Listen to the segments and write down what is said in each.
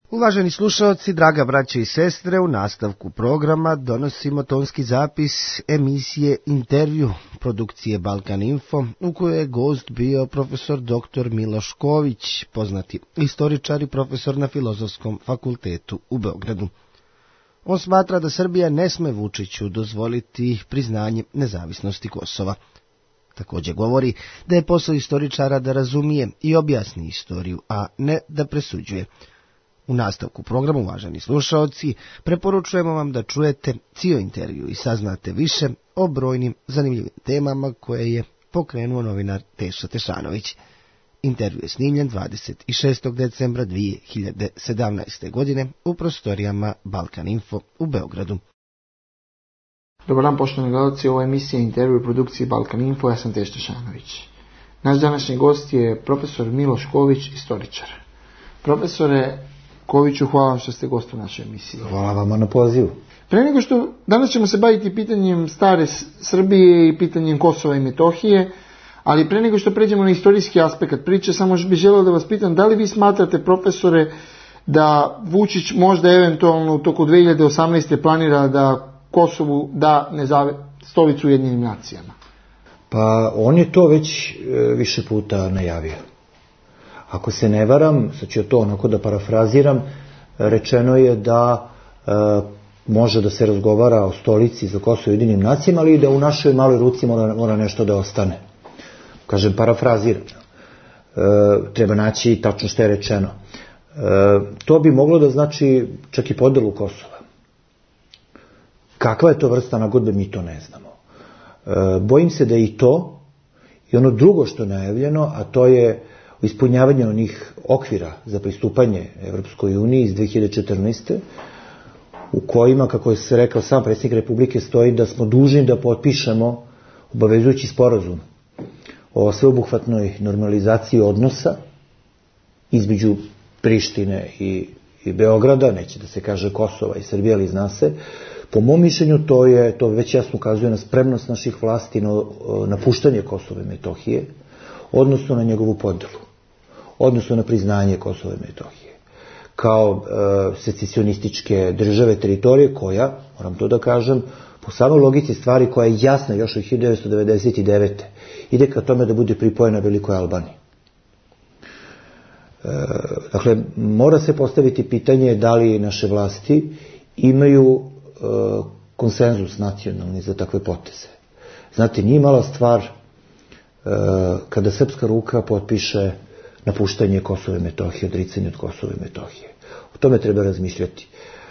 Uvaženi slušalci, draga braće i sestre, u nastavku programa donosimo tonski zapis emisije Intervju produkcije Balkan Info, u kojoj je gost bio profesor dr. Miloš Ković, poznati istoričar i profesor na Filozofskom fakultetu u Beogradu. On smatra da Srbija ne sme Vučiću dozvoliti priznanje nezavisnosti Kosova. Također govori da je posao istoričara da razumije i objasni istoriju, a ne da presuđuje. U nastavku programa, uvaženi slušaoci, preporučujemo vam da čujete cijeli intervju i saznate više o brojnim zanimljivim temama koje je pokrenuo novinar Teša Tešanović. Intervju je snimljen 26. decembra 2017. godine u prostorijama Balkan Info u Beogradu. Dobar dan, poštovani gledalci, ovo je emisija Intervju produkcije Balkan Info, ja sam Teša Tešanović. Naš današnji gost je profesor Miloš Ković, istoričar. Profesore Koviću, hvala vam što ste gost u našoj emisiji. Hvala vama na pozivu. Pre nego što danas ćemo se baviti pitanjem stare Srbije i pitanjem Kosova i Metohije, ali pre nego što pređemo na istorijski aspekt priče, samo bih želeo da vas pitam, da li vi smatrate, profesore, da Vučić možda eventualno u toku 2018. planira da Kosovu da stolicu u Ujedinjenim nacijama? Pa on je to već više puta najavio. Ako se ne varam, sad ću to onako da parafraziram, rečeno je da može da se razgovara o stolici za Kosovo i Ujedinjenim nacijama, ali i da u našoj maloj ruci mora nešto da ostane. Kažem, parafraziram. Treba naći tačno što je rečeno. To bi moglo da znači čak i podelu Kosova. Kakva je to vrsta nagodbe, mi to ne znamo. Bojim se da i to, i ono drugo što je najavljeno, a to je ispunjavanje onih okvira za pristupanje Evropskoj uniji iz 2014. u kojima, kako je se rekao sam predsjednik Republike, stoji da smo dužni da potpišemo obavezujući sporazum o sveobuhvatnoj normalizaciji odnosa između Prištine i Beograda, neće da se kaže Kosova i Srbije, ali zna se. Po mom mišljenju to već jasno ukazuje na spremnost naših vlasti na napuštanje Kosova i Metohije, odnosno na njegovu podelu, odnosno na priznanje Kosova i Metohije, kao secesionističke države, teritorije koja, moram to da kažem, po samoj logici stvari koja je jasna još od 1999. ide ka tome da bude pripojena Velikoj Albaniji. Dakle, mora se postaviti pitanje da li naše vlasti imaju konsenzus nacionalni za takve poteze. Znate, nije mala stvar kada srpska ruka potpiše napuštanje Kosova i Metohije, odricanje od Kosova i Metohije. O tome treba razmišljati.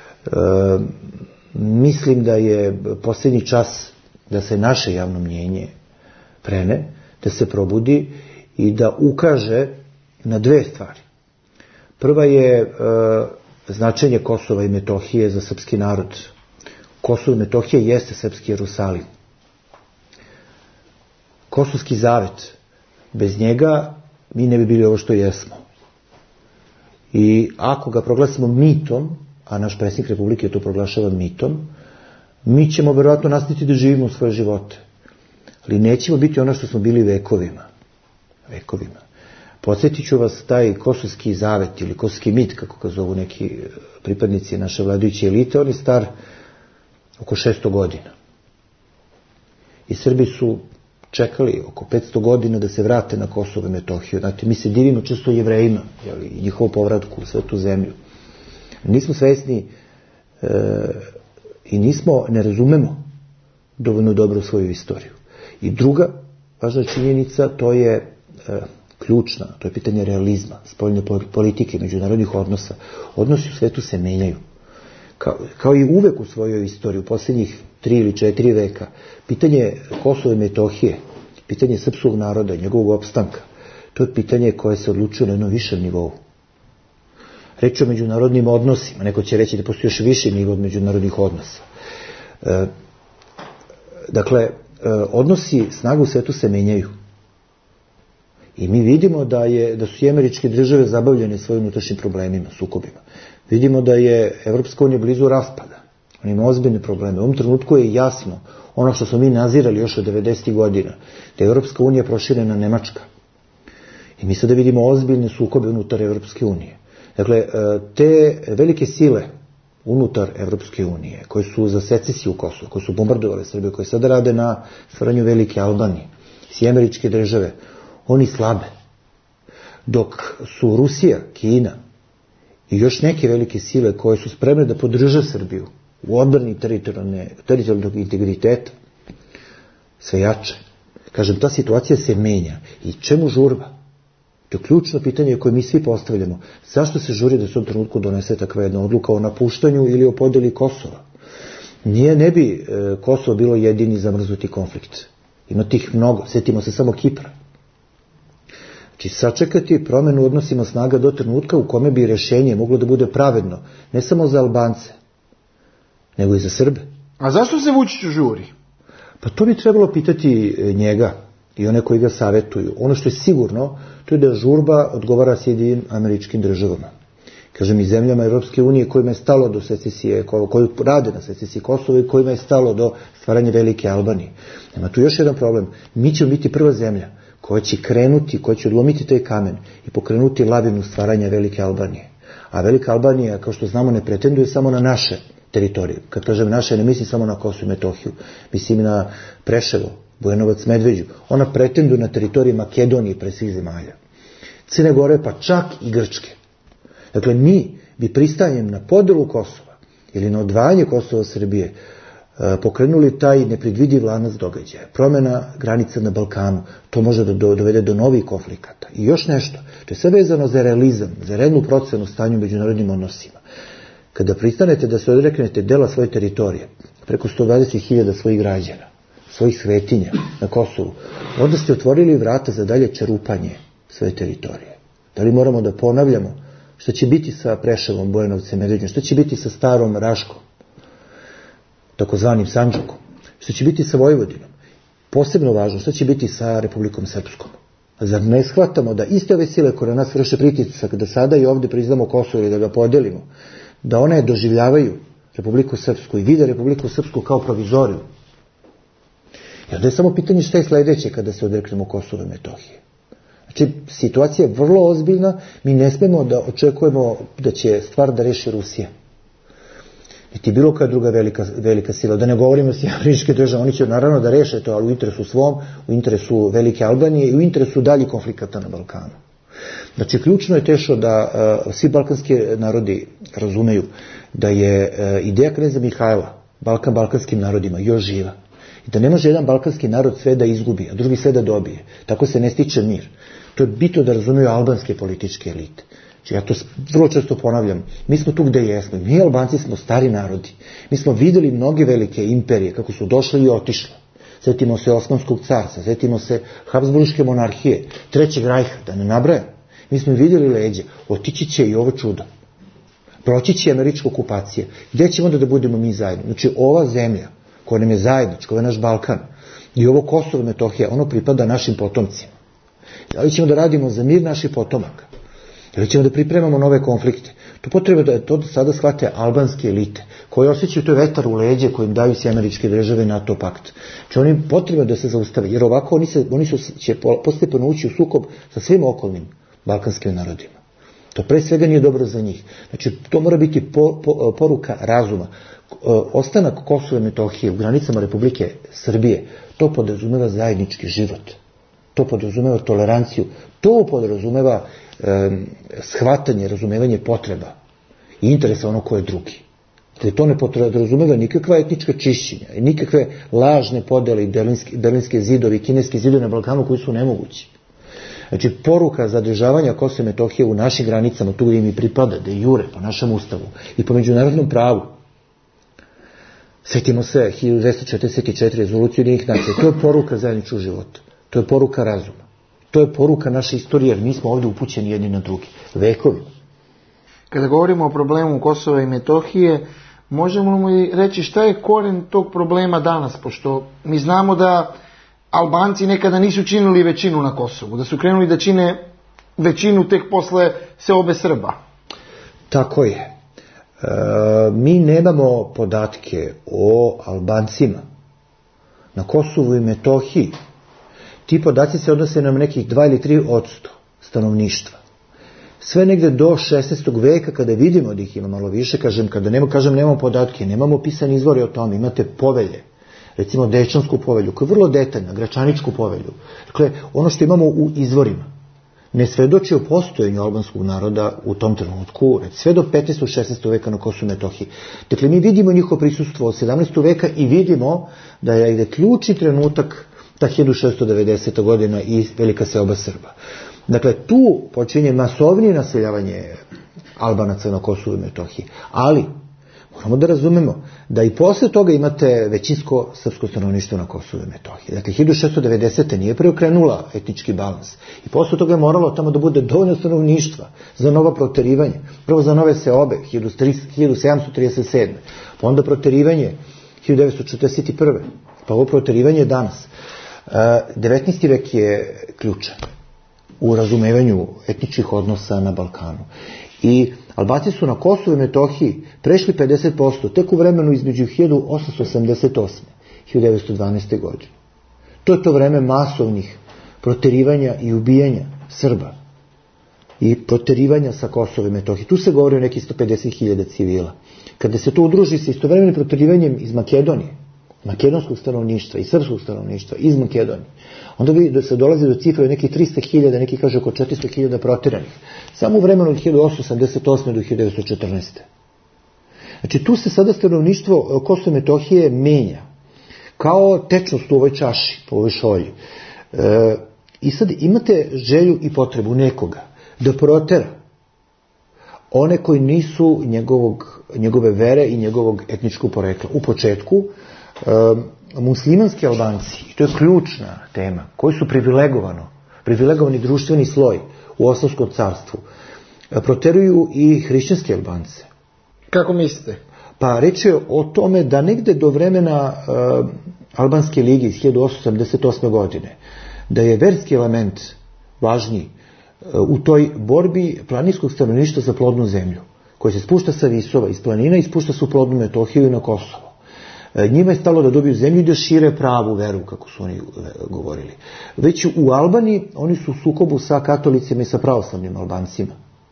Mislim da je posljednji čas da se naše javno mnjenje prene, da se probudi i da ukaže na dve stvari. Prva je značenje Kosova i Metohije za srpski narod. Kosovo i Metohija jeste srpski Jerusalim. Kosovski zavet, bez njega mi ne bi bili ovo što jesmo. I ako ga proglasimo mitom, a naš predsjednik Republike to proglašava mitom, mi ćemo verovatno nastaviti da živimo u svoje živote. Ali nećemo biti ono što smo bili vekovima. Podsjetit ću vas, taj kosovski zavet ili kosovski mit, kako ga zovu neki pripadnici naše vladajuće elite, on je star oko 600 godina. I Srbi su čekali oko 500 godina da se vrate na Kosovo i Metohiju. Znate, mi se divimo često Jevrejima i njihovom povratku u svetu zemlju. Nismo svesni i ne razumemo dovoljno dobro svoju istoriju. I druga važna činjenica, to je ključna, to je pitanje realizma, spoljne politike, međunarodnih odnosa. Odnosi u svetu se menjaju. Kao i uvek u svojoj istoriji, u posljednjih 3 ili 4 veka, pitanje Kosova i Metohije, pitanje srpskog naroda, njegovog opstanka, to je pitanje koje se odlučuje na jednom višem nivou. Reč o međunarodnim odnosima, neko će reći da postoji još viši nivo od međunarodnih odnosa. Dakle, odnosi snaga u svetu se menjaju. I mi vidimo da su i američke države zabavljene svojim unutrašnjim problemima, sukobima. Vidimo da je Evropska unija blizu raspada. On ima ozbiljne probleme. U ovom trenutku je jasno, ono što smo mi nazirali još od 90. godina, da je Evropska unija proširena Nemačka. I mi sada vidimo ozbiljne sukobe unutar Evropske unije. Dakle, te velike sile unutar Evropske unije, koje su za secesiju Kosova, koje su bombardovale Srbiju, koje sada rade na stvaranju velike Albanije, i Američke države, oni slabe. Dok su Rusija, Kina i još neke velike sile koje su spremne da podrže Srbiju u odbrani teritorijalnog integriteta, sve jače. Kažem, ta situacija se menja. I čemu žurba? To je ključno pitanje koje mi svi postavljamo. Zašto se žuri da se u trenutku donese takva jedna odluka o napuštanju ili o podeli Kosova? Ne bi Kosovo bilo jedini zamrznuti konflikt. Ima tih mnogo. Sjetimo se samo Kipra. Znači, sačekati promenu odnosima snaga do trenutka u kome bi rješenje moglo da bude pravedno, ne samo za Albance, nego i za Srbe. A zašto se Vučiću žuri? Pa to bi trebalo pitati njega i one koji ga savjetuju. Ono što je sigurno, to je da žurba odgovara Sjedinjenim Američkim Državama. Kažem, i zemljama Europske unije kojima je stalo do secesije, koji rade na secesiji Kosova i kojima je stalo do stvaranja velike Albanije. Nema tu još jedan problem. Mi ćemo biti prva zemlja koja će krenuti, koja će odlomiti taj kamen i pokrenuti lavinu stvaranja velike Albanije. A velika Albanija, kao što znamo, ne pretenduje samo na naše teritorije. Kad kažem naše, ne mislim samo na Kosovo i Metohiju. Mislim na Preševo, Bujanovac, Medveđu. Ona pretenduje na teritorije Makedonije pre svih zemalja. Crne Gore, pa čak i Grčke. Dakle, mi bi pristajanjem na podelu Kosova ili na odvajanje Kosova od Srbije pokrenuli taj nepredvidiv lanac događaja. Promjena granica na Balkanu, to može da dovede do novih konflikata. I još nešto, to je sve vezano za realizam, za rednu procenu stanju u međunarodnim odnosima. Kada pristanete da se odreknete dela svoje teritorije, preko 120.000 svojih građana, svojih svetinja na Kosovu, onda ste otvorili vrata za dalje čerupanje svoje teritorije. Da li moramo da ponavljamo što će biti sa Preševom, Bujanovcem, Medveđom, što će biti sa Starom Raškom, takozvanim Sandžakom, što će biti sa Vojvodinom, posebno važno, što će biti sa Republikom Srpskom. Zar ne shvatamo da iste ove sile koje na nas vrše pritisak, da sada i ovdje priznamo Kosovo ili da ga podelimo, da one doživljavaju Republiku Srpsku i vide Republiku Srpsku kao provizoriju. I onda je samo pitanje šta je sledeće kada se odreknemo Kosova i Metohije. Znači, situacija je vrlo ozbiljna, mi ne smemo da očekujemo da će stvar da reši Rusija. Niti bilo koja druga velika sila. Da ne govorimo o Američke države, oni će naravno da reše to, ali u interesu svom, u interesu velike Albanije i u interesu daljih konflikata na Balkanu. Znači, ključno je teško da svi balkanski narodi razumeju da je ideja kneza Mihajla, Balkan balkanskim narodima, još živa. I da ne može jedan balkanski narod sve da izgubi, a drugi sve da dobije. Tako se ne stiče mir. To je bitno da razumeju albanske političke elite. Znači, ja to vrlo često ponavljam. Mi smo tu gde jesmo. Mi Albanci smo stari narodi. Mi smo videli mnoge velike imperije kako su došle i otišle. Sjetimo se Osmanskog carstva, sjetimo se Habsburške monarhije, Trećeg rajha, da ne nabrajam. Mi smo vidjeli leđe. Otići će i ovo čudo. Proći će američka okupacija. Gde ćemo onda da budemo mi zajedno? Znači, ova zemlja koja nam je zajednička, ovo je naš Balkan, i ovo Kosovo i Metohija, ono pripada našim potomcima. Da li ćemo da radimo za mir naših potomaka? Da li ćemo da pripremamo nove konflikte? To potreba da to sada shvate albanske elite, koje osjećaju to vetar u leđe kojim daju se Američke države i NATO pakt. Znači, oni potreba da se zaustave, jer ovako oni će postepeno ući u sukob sa svim okolnim balkanskim narodima. To pre svega nije dobro za njih. Znači, to mora biti poruka razuma. Ostanak Kosova i Metohije u granicama Republike Srbije, to podrazumeva zajednički život. To podrazumeva toleranciju. To podrazumeva shvatanje, razumevanje potreba i interesa ono ko je drugi. Dakle, to ne podrazumeva nikakva etnička čišćenja i nikakve lažne podele i berlinske zidovi i kineski zidovi na Balkanu koji su nemogući. Znači, poruka zadržavanja Kosova i Metohije u našim granicama, tu gdje im i pripada, de jure, po našem ustavu i po međunarodnom pravu. Sjetimo se 1244 rezoluciju Ujedinjenih nacija. To je poruka zajedničkog života. To je poruka razuma. To je poruka naše istorije, jer mi smo ovdje upućeni jedni na drugi. Vekovi. Kada govorimo o problemu Kosova i Metohije, možemo li reći šta je koren tog problema danas, pošto mi znamo da Albanci nekada nisu činili većinu na Kosovu, da su krenuli da čine većinu tek posle seobe Srba. Tako je. Mi nemamo podatke o Albancima na Kosovu i Metohiji. Ti podaci se odnose na nekih 2 ili 3% stanovništva. sve negde do 16. veka, kada vidimo da ih ima malo više, kada nemamo podatke, nemamo pisani izvori o tome, imate povelje, recimo Dečansku povelju, koja je vrlo detaljna, Gračaničku povelju. Dakle, ono što imamo u izvorima ne svedoči o postojanju albanskog naroda u tom trenutku, sve do 15. 16. veka na Kosovu i Metohiji. Dakle, mi vidimo njihovo prisustvo od 17. veka i vidimo da je ključni trenutak ta 1690. godina i velika seoba Srba. Dakle, tu počinje masovnije naseljavanje Albanaca na Kosovu i Metohiji. Ali, moramo da razumemo da i posle toga imate većinsko srpsko stanovništvo na Kosovu i Metohiji. Dakle, 1690. nije preokrenula etnički balans. I posle toga je moralo tamo da bude dovoljno stanovništva za nova proterivanje. Prvo za nove seobe, 1737. Pa onda proterivanje 1941. Pa ovo proterivanje danas. 19. vek je ključan u razumevanju etničkih odnosa na Balkanu. I Albanci su na Kosovu i Metohiji prešli 50% tek u vremenu između 1888. i 1912. godine. To je to vreme masovnih proterivanja i ubijanja Srba i proterivanja sa Kosova i Metohije. Tu se govori o nekih 150.000 civila. Kada se to udruži sa istovremenim proterivanjem iz Makedonije, makedonskog stanovništva i srpskog stanovništva iz Makedonije, onda se dolazi do cifre od nekih 300.000, neki kaže oko 400.000 proteranih. Samo u vremenu od 1888. do 1914. Znači, tu se sada stanovništvo Kosova i Metohije menja. Kao tečnost u ovoj čaši, po ovoj šolji. I sad imate želju i potrebu nekoga da protera one koji nisu njegove vere i njegovog etničkog porekla. U početku, muslimanski Albanci, to je ključna tema, koji su privilegovani društveni sloj u Osmanskom carstvu, proteruju i hrišćanske Albance. Kako mislite? Pa reč je o tome da negde do vremena Albanske lige iz 1878. godine, da je verski element važniji u toj borbi planinskog stanovništva za plodnu zemlju, koja se spušta sa visova iz planina i spušta se u plodnu Metohiju i na Kosovo. Njima je stalo da dobiju zemlju i da šire pravu veru, kako su oni govorili. Već u Albaniji oni su u sukobu sa katolicima i sa pravoslavnim Albancima.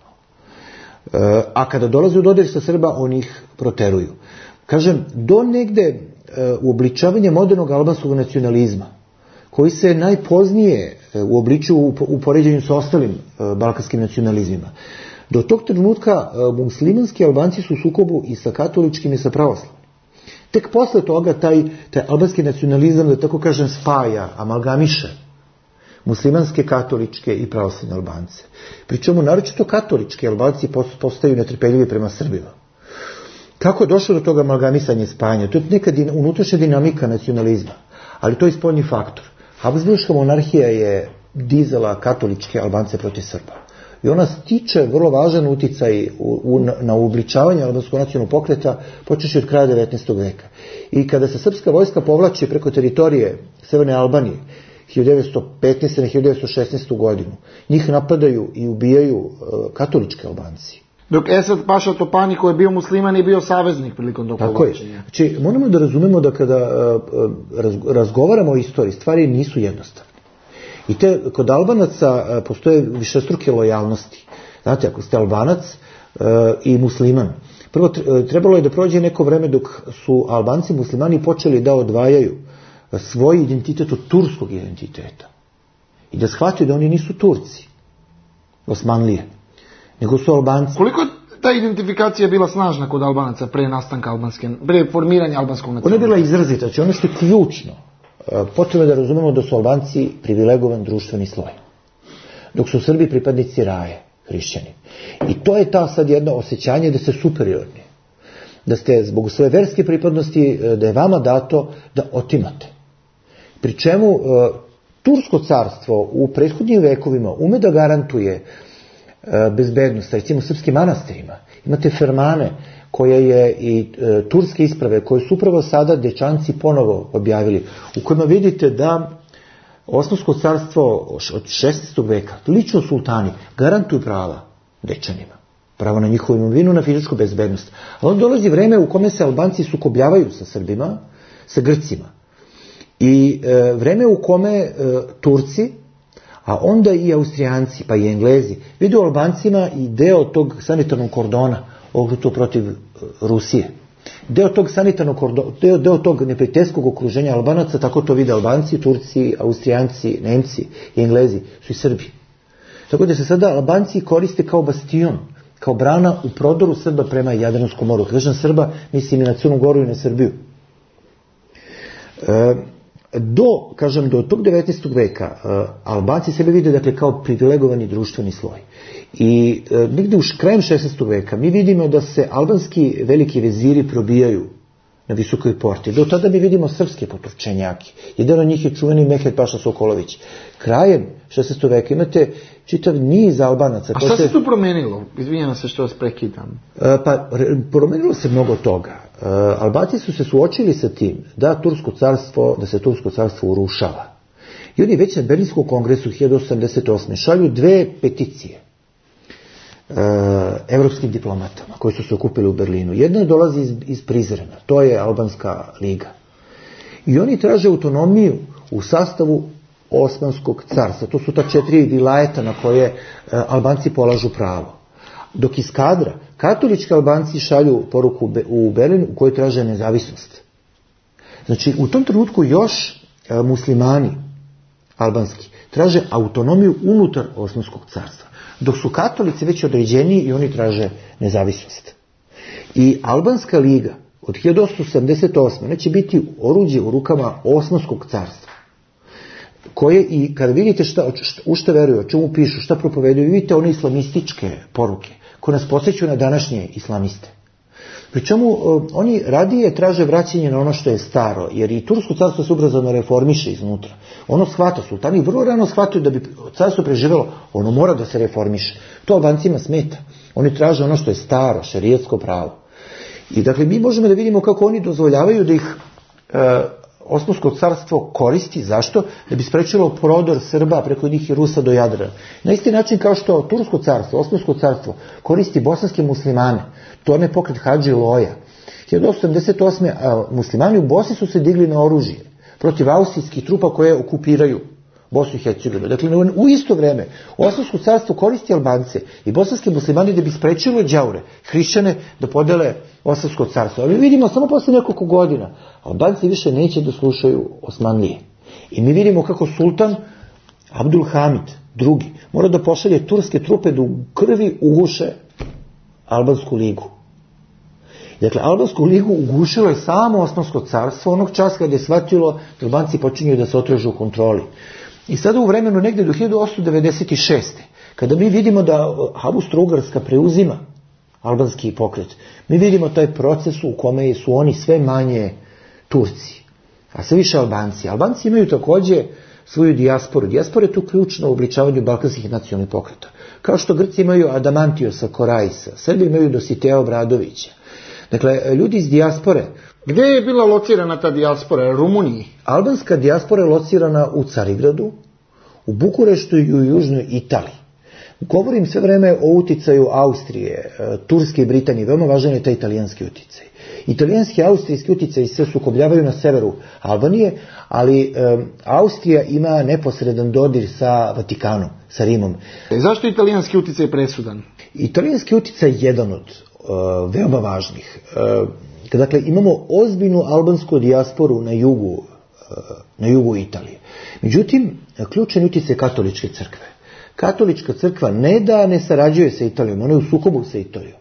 A kada dolaze u dodir sa Srba, oni ih proteruju. Kažem, do negde uobličavanja modernog albanskog nacionalizma, koji se najpoznije uobličuju u poređenju sa ostalim balkanskim nacionalizmima. Do tog trenutka muslimanski Albanci su u sukobu i sa katoličkim i sa pravoslavnim. Tek posle toga taj albanski nacionalizam, da tako kažem, spaja, amalgamiše muslimanske, katoličke i pravoslavne Albance. Pričemu naročito katolički Albanci postaju netrpeljivi prema Srbima. Kako je došlo do toga amalgamisanja i spajanja? To je neka unutrašnja dinamika nacionalizma, ali to je spoljni faktor. Habsburška monarhija je dizala katoličke Albance protiv Srba. I ona stiče vrlo važan uticaj na uobličavanje albanskog nacionalnog pokreta počeši od kraja 19. veka. I kada se srpska vojska povlači preko teritorije Severne Albanije 1915. na 1916. godinu, njih napadaju i ubijaju katolički Albanci. Dok Esad Paša Topani, koji je bio musliman, je bio saveznik prilikom tog povlačenja. Znači, moramo da razumemo da kada razgovaramo o istoriji, stvari nisu jednostavne. I kod Albanaca postoje višestruke lojalnosti. Znate, ako ste Albanac i musliman, prvo trebalo je da prođe neko vreme dok su Albanci i muslimani počeli da odvajaju svoj identitet od turskog identiteta. I da shvataju da oni nisu Turci, Osmanlije, nego su Albanci. Koliko ta identifikacija bila snažna kod Albanaca pre nastanka pre formiranja albanskog nacionalizma? Ona je bila izrazita. Znači ono što je ključno, potrebno da razumemo da su Albanci privilegovan društveni sloj, dok su Srbi pripadnici raje, hrišćani. I to je ta sad jedno osjećanje da ste superiorni, da ste zbog svoje verske pripadnosti, da je vama dato da otimate. Pri čemu Tursko carstvo u prethodnim vekovima ume da garantuje bezbednost, recimo srpskim manastirima. Imate fermane koje je i turske isprave, koje su upravo sada Dečanci ponovo objavili, u kojima vidite da Osmansko carstvo od 16. veka, lično sultani, garantuju prava Dečanima. Pravo na njihovu imovinu, na fizičku bezbednost. Ali onda dolazi vreme u kome se Albanci sukobljavaju sa Srbima, sa Grcima. I vreme u kome Turci, a onda i Austrijanci, pa i Englezi, vide u Albancima i deo tog sanitarnog kordona, ognuto protiv Rusije. Deo tog sanitarnog kordona, deo tog neprijateljskog okruženja Albanaca, tako to vide Albanci, Turci, Austrijanci, Nemci i Englezi, su i Srbi. Tako da se sada Albanci koriste kao bastion, kao brana u prodoru Srba prema Jadranskom moru. Kažem Srba, mislim i na Crnu Goru i na Srbiju. Do tog 19. veka Albanci sebe vide dakle, kao privilegovani društveni sloj. I negdje krajem 16. veka mi vidimo da se albanski veliki veziri probijaju na Visokoj porti. Do tada mi vidimo srpske poturčenjaki. Jedan od njih je čuveni Mehmed Paša Sokolović. Krajem 16. veka imate čitav niz Albanaca. A šta se tu promenilo? Izvinjam se što vas prekidam. Promenilo se mnogo toga. Albanci su se suočili sa tim da se Tursko carstvo urušava. I oni već na Berlinskom kongresu 1888. šalju 2 peticije evropskim diplomatama koji su se okupili u Berlinu. Jedna dolazi iz Prizrena, to je Albanska liga. I oni traže autonomiju u sastavu Osmanskog carstva. To su ta 4 vilajeta na koje Albanci polažu pravo. Dok iz Kadra katolički Albanci šalju poruku u Berlin u kojoj traže nezavisnost. Znači u tom trenutku još muslimani albanski traže autonomiju unutar Osmanskog carstva. Dok su katolici već određeni i oni traže nezavisnost. I Albanska liga od 1878. neće biti oruđe u rukama Osmanskog carstva. Koje i kada vidite u šta veruju, o čemu pišu, šta propoveduju, vidite one islamističke poruke koje nas podsjećaju na današnje islamiste. Pri čemu oni radije traže vraćanje na ono što je staro, jer i Tursko carstvo se ubrzano reformiše iznutra. Ono shvata, sultani vrlo rano shvataju da bi carstvo preživelo, ono mora da se reformiše. To Albancima smeta. Oni traže ono što je staro, šerijatsko pravo. I dakle mi možemo da vidimo kako oni dozvoljavaju da ih Osmansko carstvo koristi. Zašto? Da bi sprečilo prodor Srba preko njih i Rusa do Jadrana. Na isti način kao što Tursko carstvo, Osmansko carstvo koristi bosanske muslimane. To ne pokret Hadži Loja. 1878. muslimani u Bosni su se digli na oružje protiv austrijskih trupa koje okupiraju Bosnu i Hercegovinu. Dakle, u isto vreme Osmansko carstvo koristi Albance i bosanske muslimani da bi sprečilo đaure, hrišćane da podele Osmansko carstvo. Ali vidimo samo posle nekoliko godina Albanci više neće da slušaju Osmanlije. I mi vidimo kako sultan Abdul Hamid II mora da pošalje turske trupe da u krvi uguše Albansku ligu. Dakle, Albansku ligu ugušilo je samo Osmansko carstvo onog časa kada je shvatilo da Albanci počinju da se otražu u kontroli. I sada u vremenu negdje do 1896. kada mi vidimo da Austro-Ugarska preuzima albanski pokret, mi vidimo taj proces u kome su oni sve manje Turci, a sve više Albanci. Albanci imaju također svoju dijasporu. Dijaspora je tu ključna u obličavanju balkanskih nacionalnih pokreta. Kao što Grci imaju Adamantiosa Koraisa, Srbi imaju Dositeja Obradovića. Dakle, ljudi iz dijaspore. Gdje je bila locirana ta dijaspora? Rumuniji? Albanska dijaspora je locirana u Carigradu, u Bukureštu i u Južnoj Italiji. Govorim sve vreme o uticaju Austrije, Turske i Britanije. Veoma važan je taj italijanski uticaj. Italijanski i austrijski uticaj se sukobljavaju na severu Albanije, ali Austrija ima neposredan dodir sa Vatikanom, sa Rimom. Zašto je italijanski uticaj presudan? Italijanski uticaj je jedan od veoma važnih. Dakle, imamo ozbiljnu albansku dijasporu na jugu Italije. Međutim, ključan utjecaj katoličke crkve. Katolička crkva ne da ne sarađuje sa Italijom, ona je u sukobu sa Italijom.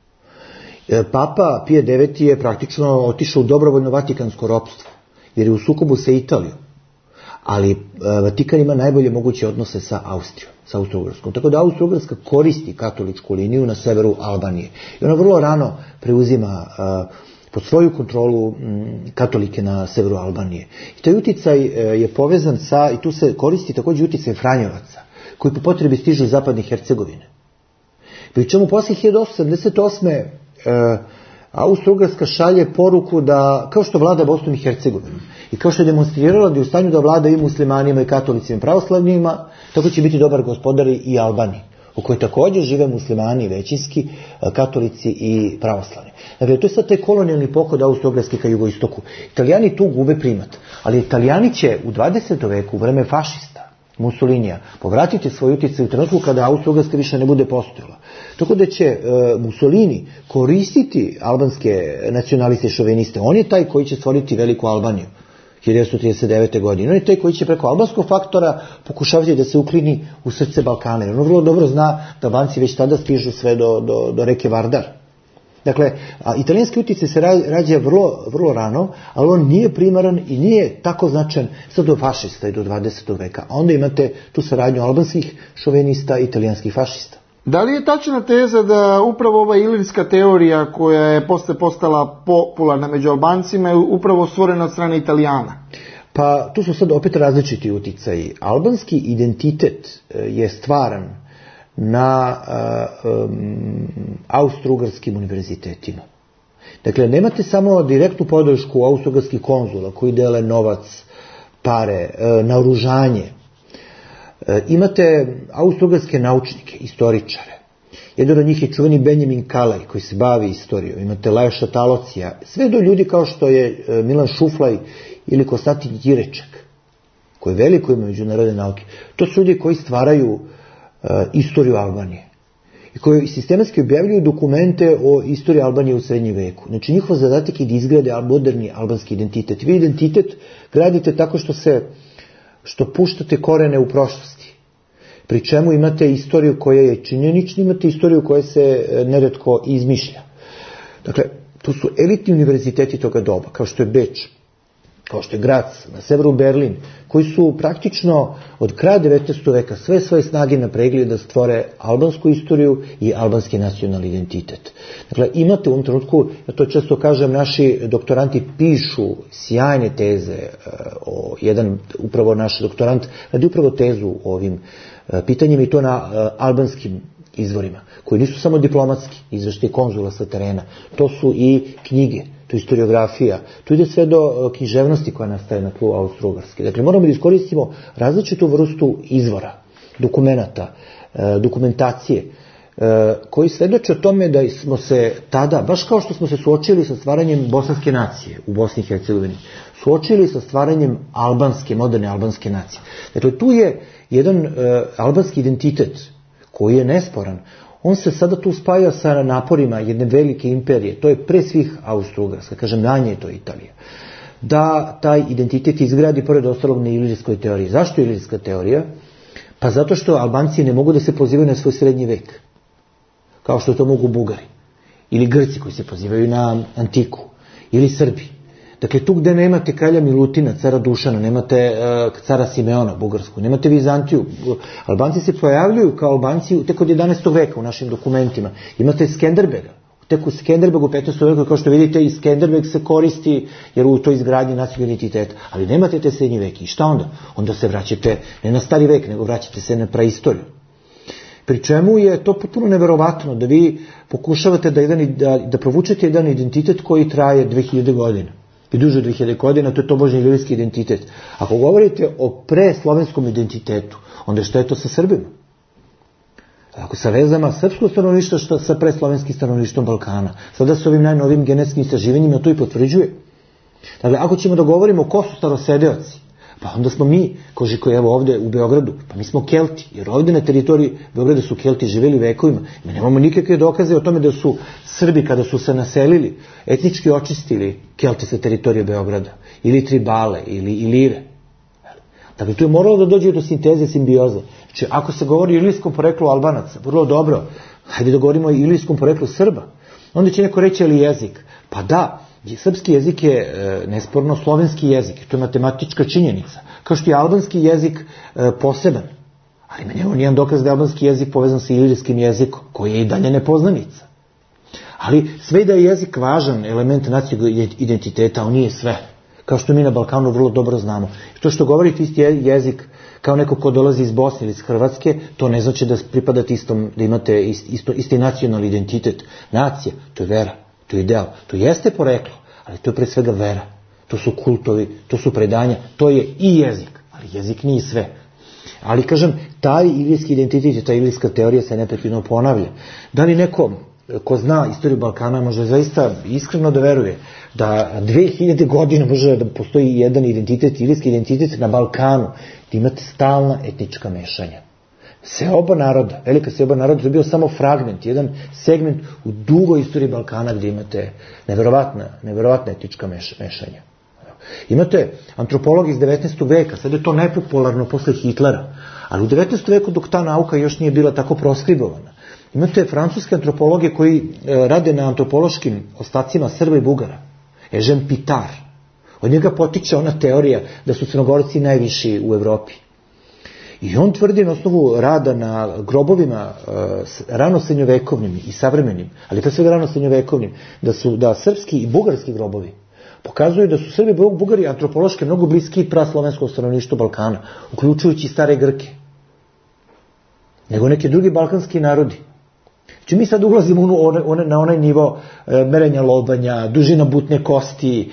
Papa Pije IX je praktično otišao u dobrovoljno vatikansko ropstvo, jer je u sukobu sa Italijom. Ali Vatikan ima najbolje moguće odnose sa Austrijom, sa Austro-Ugarskom. Tako da Austro-Ugarska koristi katoličku liniju na severu Albanije. I ona vrlo rano preuzima pod svoju kontrolu katolike na severu Albanije. I taj uticaj je povezan sa, i tu se koristi također uticaj Franjevaca, koji po potrebi stižu iz zapadne Hercegovine. Pri čemu posle 1878. Austro-Ugarska šalje poruku da, kao što vlada Bosnom i Hercegovinom, i kao što je demonstrirala da je u stanju da vlada i muslimanima i katolicima i pravoslavnima, tako će biti dobar gospodar i Albaniji, u kojoj također žive muslimani većinski, katolici i pravoslavni. Dakle, to je sad taj kolonijalni pohod Austro-Ugarske ka jugoistoku. Italijani tu gube primat, ali Italijani će u 20. veku, u vreme fašista, Mussolinija, povratiti svoj utjecaj u trenutku kada Austro-Ugarska više ne bude postojala. Tako da će Mussolini koristiti albanske nacionaliste i šoviniste. On je taj koji će stvoriti veliku Albaniju 1939. godine. On je taj koji će preko albanskog faktora pokušavati da se uklini u srce Balkana. Jer on vrlo dobro zna da Albanci već tada stižu sve do reke Vardar. Dakle, italijanski utjecaj se rađa vrlo rano, ali on nije primaran i nije tako značajan sad do fašista i do 20. veka. A onda imate tu saradnju albanskih šovinista i italijanskih fašista. Da li je tačna teza da upravo ova ilirska teorija koja je postala popularna među Albancima je upravo stvorena od strane Italijana? Pa tu su sad opet različiti utjecaji. Albanski identitet je stvaran na austro-ugarskim univerzitetima. Dakle, nemate samo direktnu podršku austro-ugarskih konzula koji dele novac, pare, naoružanje. Imate austro-ugarske naučnike, istoričare. Jedan od njih je čuveni Benjamin Kalaj koji se bavi istorijom. Imate Lajoša Talocija. Sve do ljudi kao što je Milan Šuflaj ili Konstantin Jirečak, koji veliko ima međunarodne nauke. To su ljudi koji stvaraju istoriju Albanije i koji sistematski objavljuju dokumente o istoriji Albanije u srednjem veku. Znači njihov zadatak je da izgrade moderni albanski identitet. Vi identitet gradite tako što puštate korene u prošlosti. Pri čemu imate istoriju koja je činjenična, imate istoriju koja se neretko izmišlja. Dakle, tu su elitni univerziteti toga doba, kao što je Beč, kao što je Graz, na severu Berlin, koji su praktično od kraja 19. veka sve svoje snage napregli da stvore albansku istoriju i albanski nacionalni identitet. Dakle, imate u ovom trenutku, ja to često kažem, naši doktoranti pišu sjajne teze, upravo naš doktorant radi upravo tezu o ovim pitanjima i to na albanskim izvorima, koji nisu samo diplomatski, izveštaji konzula sa terena, to su i knjige, to je historiografija, tu ide sve do književnosti koja nastaje na tlu Austro-Ugarske. Dakle, moramo da iskoristimo različitu vrstu izvora, dokumenata, dokumentacije, koji svedoče o tome da smo se tada, baš kao što smo se suočili sa stvaranjem bosanske nacije u Bosni i Hercegovini, suočili sa stvaranjem moderne albanske nacije. Dakle, tu je jedan albanski identitet koji je nesporan. On se sada tu spaja sa naporima jedne velike imperije, to je pre svih Austro-Ugarska, kažem, manje je to Italija, da taj identitet izgradi pored ostalog na ilirskoj teoriji. Zašto ilirska teorija? Pa zato što Albanci ne mogu da se pozivaju na svoj srednji vek, kao što to mogu Bugari, ili Grci koji se pozivaju na antiku, ili Srbi. Dakle, tu gde nemate kralja Milutina, cara Dušana, nemate cara Simeona, Bugarsku, nemate Vizantiju. Albanci se pojavljuju kao Albanci tek od 11. veka u našim dokumentima. Imate Skenderbega, tek u Skenderbegu u 15. veku, kao što vidite, i Skenderbeg se koristi jer u toj izgradnji nacionalnog identiteta. Ali nemate te srednji veki. I šta onda? Onda se vraćate ne na stari vek, nego vraćate se na praistoriju. Pri čemu je to potpuno neverovatno da vi pokušavate da provučete jedan identitet koji traje 2000 godina. I duže od 2000 godina, to je tobožnji ilirski identitet. Ako govorite o preslovenskom identitetu, onda šta je to sa Srbima? Ako sa vezama srpskog stanovništva što sa preslovenskim stanovništvom Balkana, sada s ovim najnovim genetskim istraživanjima to i potvrđuje. Dakle, ako ćemo da govorimo ko su starosedeoci, pa onda smo mi, koji evo ovde u Beogradu, pa mi smo Kelti, jer ovde na teritoriji Beograda su Kelti živjeli vekovima. Mi nemamo nikakve dokaze o tome da su Srbi, kada su se naselili, etnički očistili Kelti sa teritorije Beograda, ili Tribale, ili Ilire. Dakle, tu je moralo da dođe do sinteze, simbioze. Znači, ako se govori o ilirskom poreklu Albanaca, vrlo dobro, hajde da govorimo o ilirskom poreklu Srba. Onda će neko reći, ali jezik. Pa da, srpski jezik je nesporno slovenski jezik, to je matematička činjenica, kao što je albanski jezik poseban, ali mi nemamo nijedan dokaz da je albanski jezik povezan sa ilirskim jezikom, koji je i dalje nepoznanica. Ali sve da je jezik važan element nacionalnog identiteta, on nije sve, kao što mi na Balkanu vrlo dobro znamo. To što govorite isti jezik kao neko ko dolazi iz Bosne ili iz Hrvatske, to ne znači da pripadate istom, da imate isti nacionalni identitet. Nacija, to je vera. To je ideal, to jeste poreklo, ali to je pre svega vera, to su kultovi, to su predanja, to je i jezik, ali jezik nije sve. Ali kažem, taj ilirski identitet i ta ilirska teorija se neprekidno ponavlja. Da li neko ko zna istoriju Balkana može zaista iskreno da veruje da 2000 godina može da postoji jedan identitet, ilirski identitet na Balkanu, da imate stalna etnička mešanja. Seoba naroda, velika seoba naroda, to je bio samo fragment, jedan segment u dugoj istoriji Balkana gdje imate neverovatna etnička mešanja. Imate antropolog iz 19. veka, sad je to nepopularno posle Hitlera, ali u 19. veku dok ta nauka još nije bila tako proskribovana. Imate francuske antropologe koji rade na antropološkim ostacima Srba i Bugara. Eugène Pitard. Od njega potiče ona teorija da su Crnogorci najviši u Evropi. I on tvrdi na osnovu rada na grobovima rano srednjovekovnim i savremenim, ali pre svega rano srednjovekovnim, da srpski i bugarski grobovi pokazuju da su Srbi i Bugari antropološki mnogo bliski praslovenskom stanovništvu Balkana, uključujući i stare Grke, nego neki drugi balkanski narodi. Znači mi sad ulazimo na onaj nivo merenja lobanja, dužina butne kosti,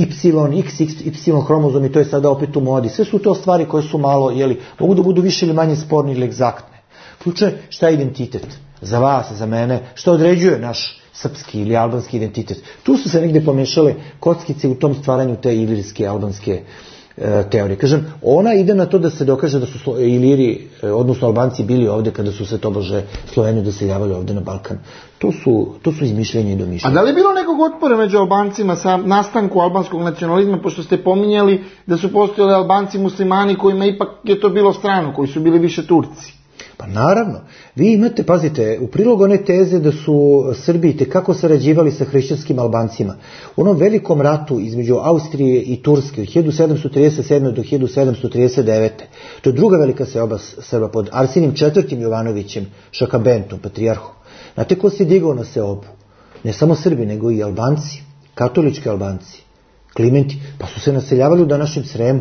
XY hromozomi, to je sada opet u modi. Sve su to stvari koje su malo, mogu da budu više ili manje sporne ili egzaktne. Ključno je šta je identitet za vas, za mene, šta određuje naš srpski ili albanski identitet. Tu su se negde pomešale kockice u tom stvaranju te ilirske, albanske teorije. Kažem, ona ide na to da se dokaže da su Iliri, odnosno Albanci, bili ovde kada su se tobože Sloveni doseljavali ovde na Balkan. To su izmišljenja i domišljenja. A da li je bilo nekog otpora među Albancima sa nastanku albanskog nacionalizma, pošto ste pominjali da su postojali Albanci muslimani kojima ipak je to bilo strano, koji su bili više Turci? Pa naravno, vi imate, pazite, u prilog one teze da su Srbi tekako sarađivali sa hrišćanskim Albancima. U onom velikom ratu između Austrije i Turske od 1737. do 1739. To je druga velika seoba Srba pod Arsenijom IV. Jovanovićem, Šakabentom, patrijarhom. Znate ko se digao na seobu? Ne samo Srbi, nego i Albanci, katolički Albanci, Klimenti, pa su se naseljavali u današnjem Sremu.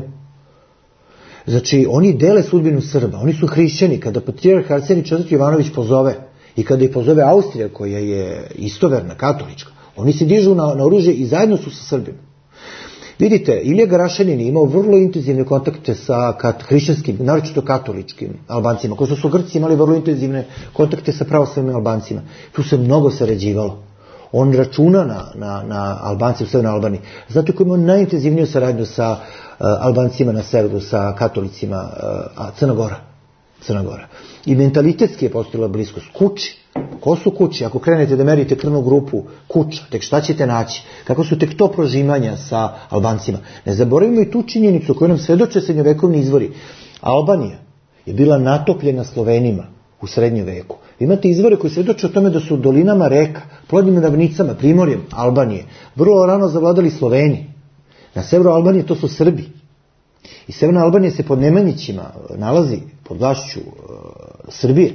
Znači, oni dele sudbinu Srba, oni su hrišćani. Kada patrijarh Arsenij IV. Jovanović pozove i kada ih pozove Austrija, koja je istoverna, katolička, oni se dižu na oružje i zajedno su sa Srbima. Vidite, Ilija Garašanin je imao vrlo intenzivne kontakte sa hrišćanskim, naročito katoličkim Albancima, koji su Grci imali vrlo intenzivne kontakte sa pravoslavnim Albancima. Tu se mnogo sarađivalo. On računa na Albance u Severnoj Albaniji. Znate ko ima najintenzivniju saradnju sa Albancima na severu, sa katolicima, Crna Gora. I mentalitetski je postojala bliskost. Kući. Ko su kući? Ako krenete da merite krvnu grupu kuća, tek šta ćete naći? Kako su tek to prožimanja sa Albancima? Ne zaboravimo i tu činjenicu koju nam svedoče srednjovekovni izvori. Albanija je bila natopljena Slovenima u srednjem veku. Imate izvore koji svedoče o tome da su u dolinama reka, plodnim ravnicama, primorjem Albanije, vrlo rano zavladali Sloveni. Na severu Albanije to su Srbi. I severna Albanija se pod Nemanjićima nalazi pod vlašću Srbije.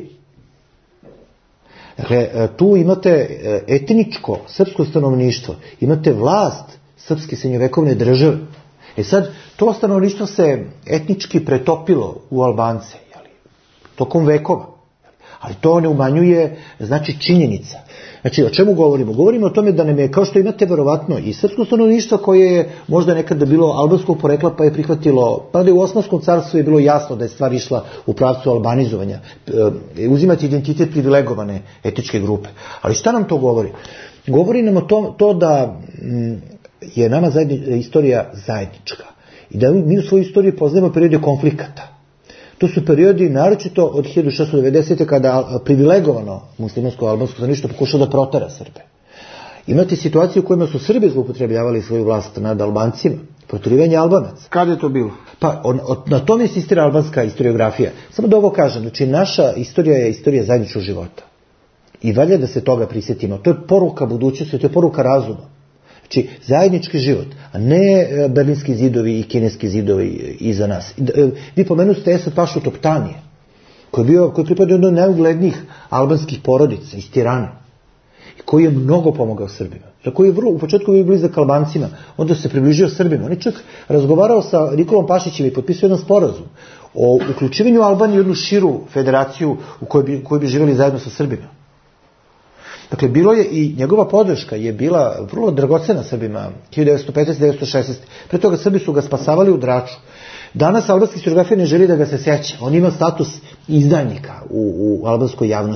Dakle, tu imate etničko srpsko stanovništvo, imate vlast srpske srednjovekovne države. Sad, to stanovništvo se etnički pretopilo u Albance, tokom vekova. Ali to ne umanjuje, znači, činjenica. Znači, o čemu govorimo? Govorimo o tome da nam je, kao što imate verovatno i srpsko stanovništvo koje je možda nekada bilo albanskog porekla pa je prihvatilo, pa da u Osmanskom carstvu je bilo jasno da je stvar išla u pravcu albanizovanja, uzimati identitet privilegovane etničke grupe. Ali šta nam to govori? Govori nam to da je nama istorija zajednička i da mi u svojoj istoriji poznajemo periode konflikata. To su periodi naročito od 1690. kada privilegovano muslimansko-albansko stanovništvo pokušao da protera Srbe. Imate situaciju u kojima su Srbi zloupotrebljavali svoju vlast nad Albancima, proterivanje Albanaca. Kada je to bilo? Pa na tome insistira albanska historiografija. Samo da ovo kažem, znači naša istorija je istorija zajedničkog života. I valja da se toga prisjetimo. To je poruka budućnosti, to je poruka razuma. Znači, zajednički život, a ne berlinski zidovi i kineski zidovi iza nas. Vi pomenuli Esad Pašu Toptanije, koji pripada od najuglednijih albanskih porodica iz Tirane, i koji je mnogo pomogao Srbima. Koji je u početku bio blizak Albancima, onda se približio Srbima. On je čak razgovarao sa Nikolom Pašićem i potpisao jedan sporazum o uključivanju Albanije u jednu širu federaciju u kojoj bi živjeli zajedno sa Srbima. Dakle, bilo je i njegova podrška je bila vrlo dragocena Srbima 1915-1916. Pre toga Srbi su ga spasavali u Draču. Danas albanski historiografija ne želi da ga se seća. On ima status izdajnika u albanskoj javnosti.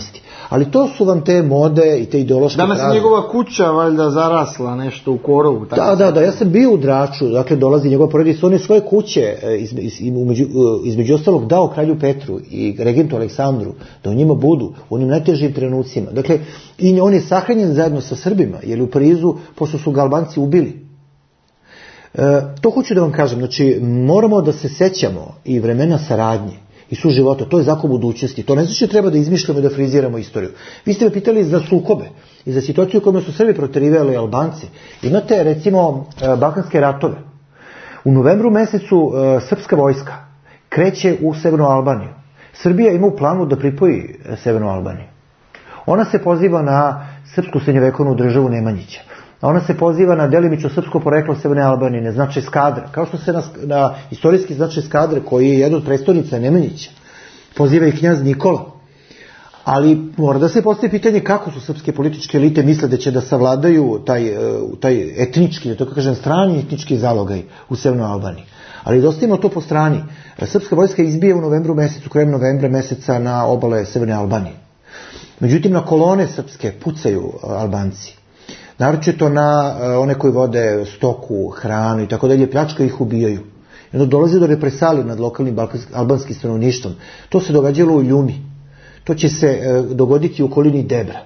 Ali to su vam te mode i te ideološke fraze. Danas je njegova kuća valjda zarasla nešto u korovu. Da, ja sam bio u Draču, dakle dolazi njegova porodica, on je svoje kuće između ostalog dao kralju Petru i regentu Aleksandru da u njima budu u onim najtežim trenucima. Dakle, i on je sahranjen zajedno sa Srbima, jer u Parizu, pošto su ga Albanci ubili. To hoću da vam kažem, znači moramo da se sećamo i vremena saradnje i suživota, to je zakon budućnosti, to ne znači da treba da izmišljamo i da friziramo istoriju. Vi ste me pitali za sukobe i za situaciju u kojoj su Srbi proterivali Albanci. Imate recimo Balkanske ratove. U novembru mesecu srpska vojska kreće u Severnu Albaniju. Srbija ima u planu da pripoji Severnu Albaniju. Ona se poziva na srpsku srednjovekovnu državu Nemanjića. Ona se poziva na delimično srpsko poreklo Severne Albanije, ne znači eskadra. Kao što se na istorijski značaj eskadre, koji je jedna od predstavnica Nemanjića, poziva i knjaz Nikola. Ali mora da se postavi pitanje kako su srpske političke elite misle da će da savladaju taj etnički, da tako kažem, strani etnički zalogaj u Severnoj Albaniji. Ali da ostavimo to po strani. Srpska vojska izbije u novembru mesecu, krajem novembra meseca na obale Severne Albanije. Međutim, na kolone srpske pucaju Albanci. Naročito na one koji vode stoku, hranu i tako dalje, pljačkaju ih, ubijaju. I onda dolazi do represalije nad lokalnim albanskim stanovništvom. To se događalo u Ljumi. To će se dogoditi u okolini Debra.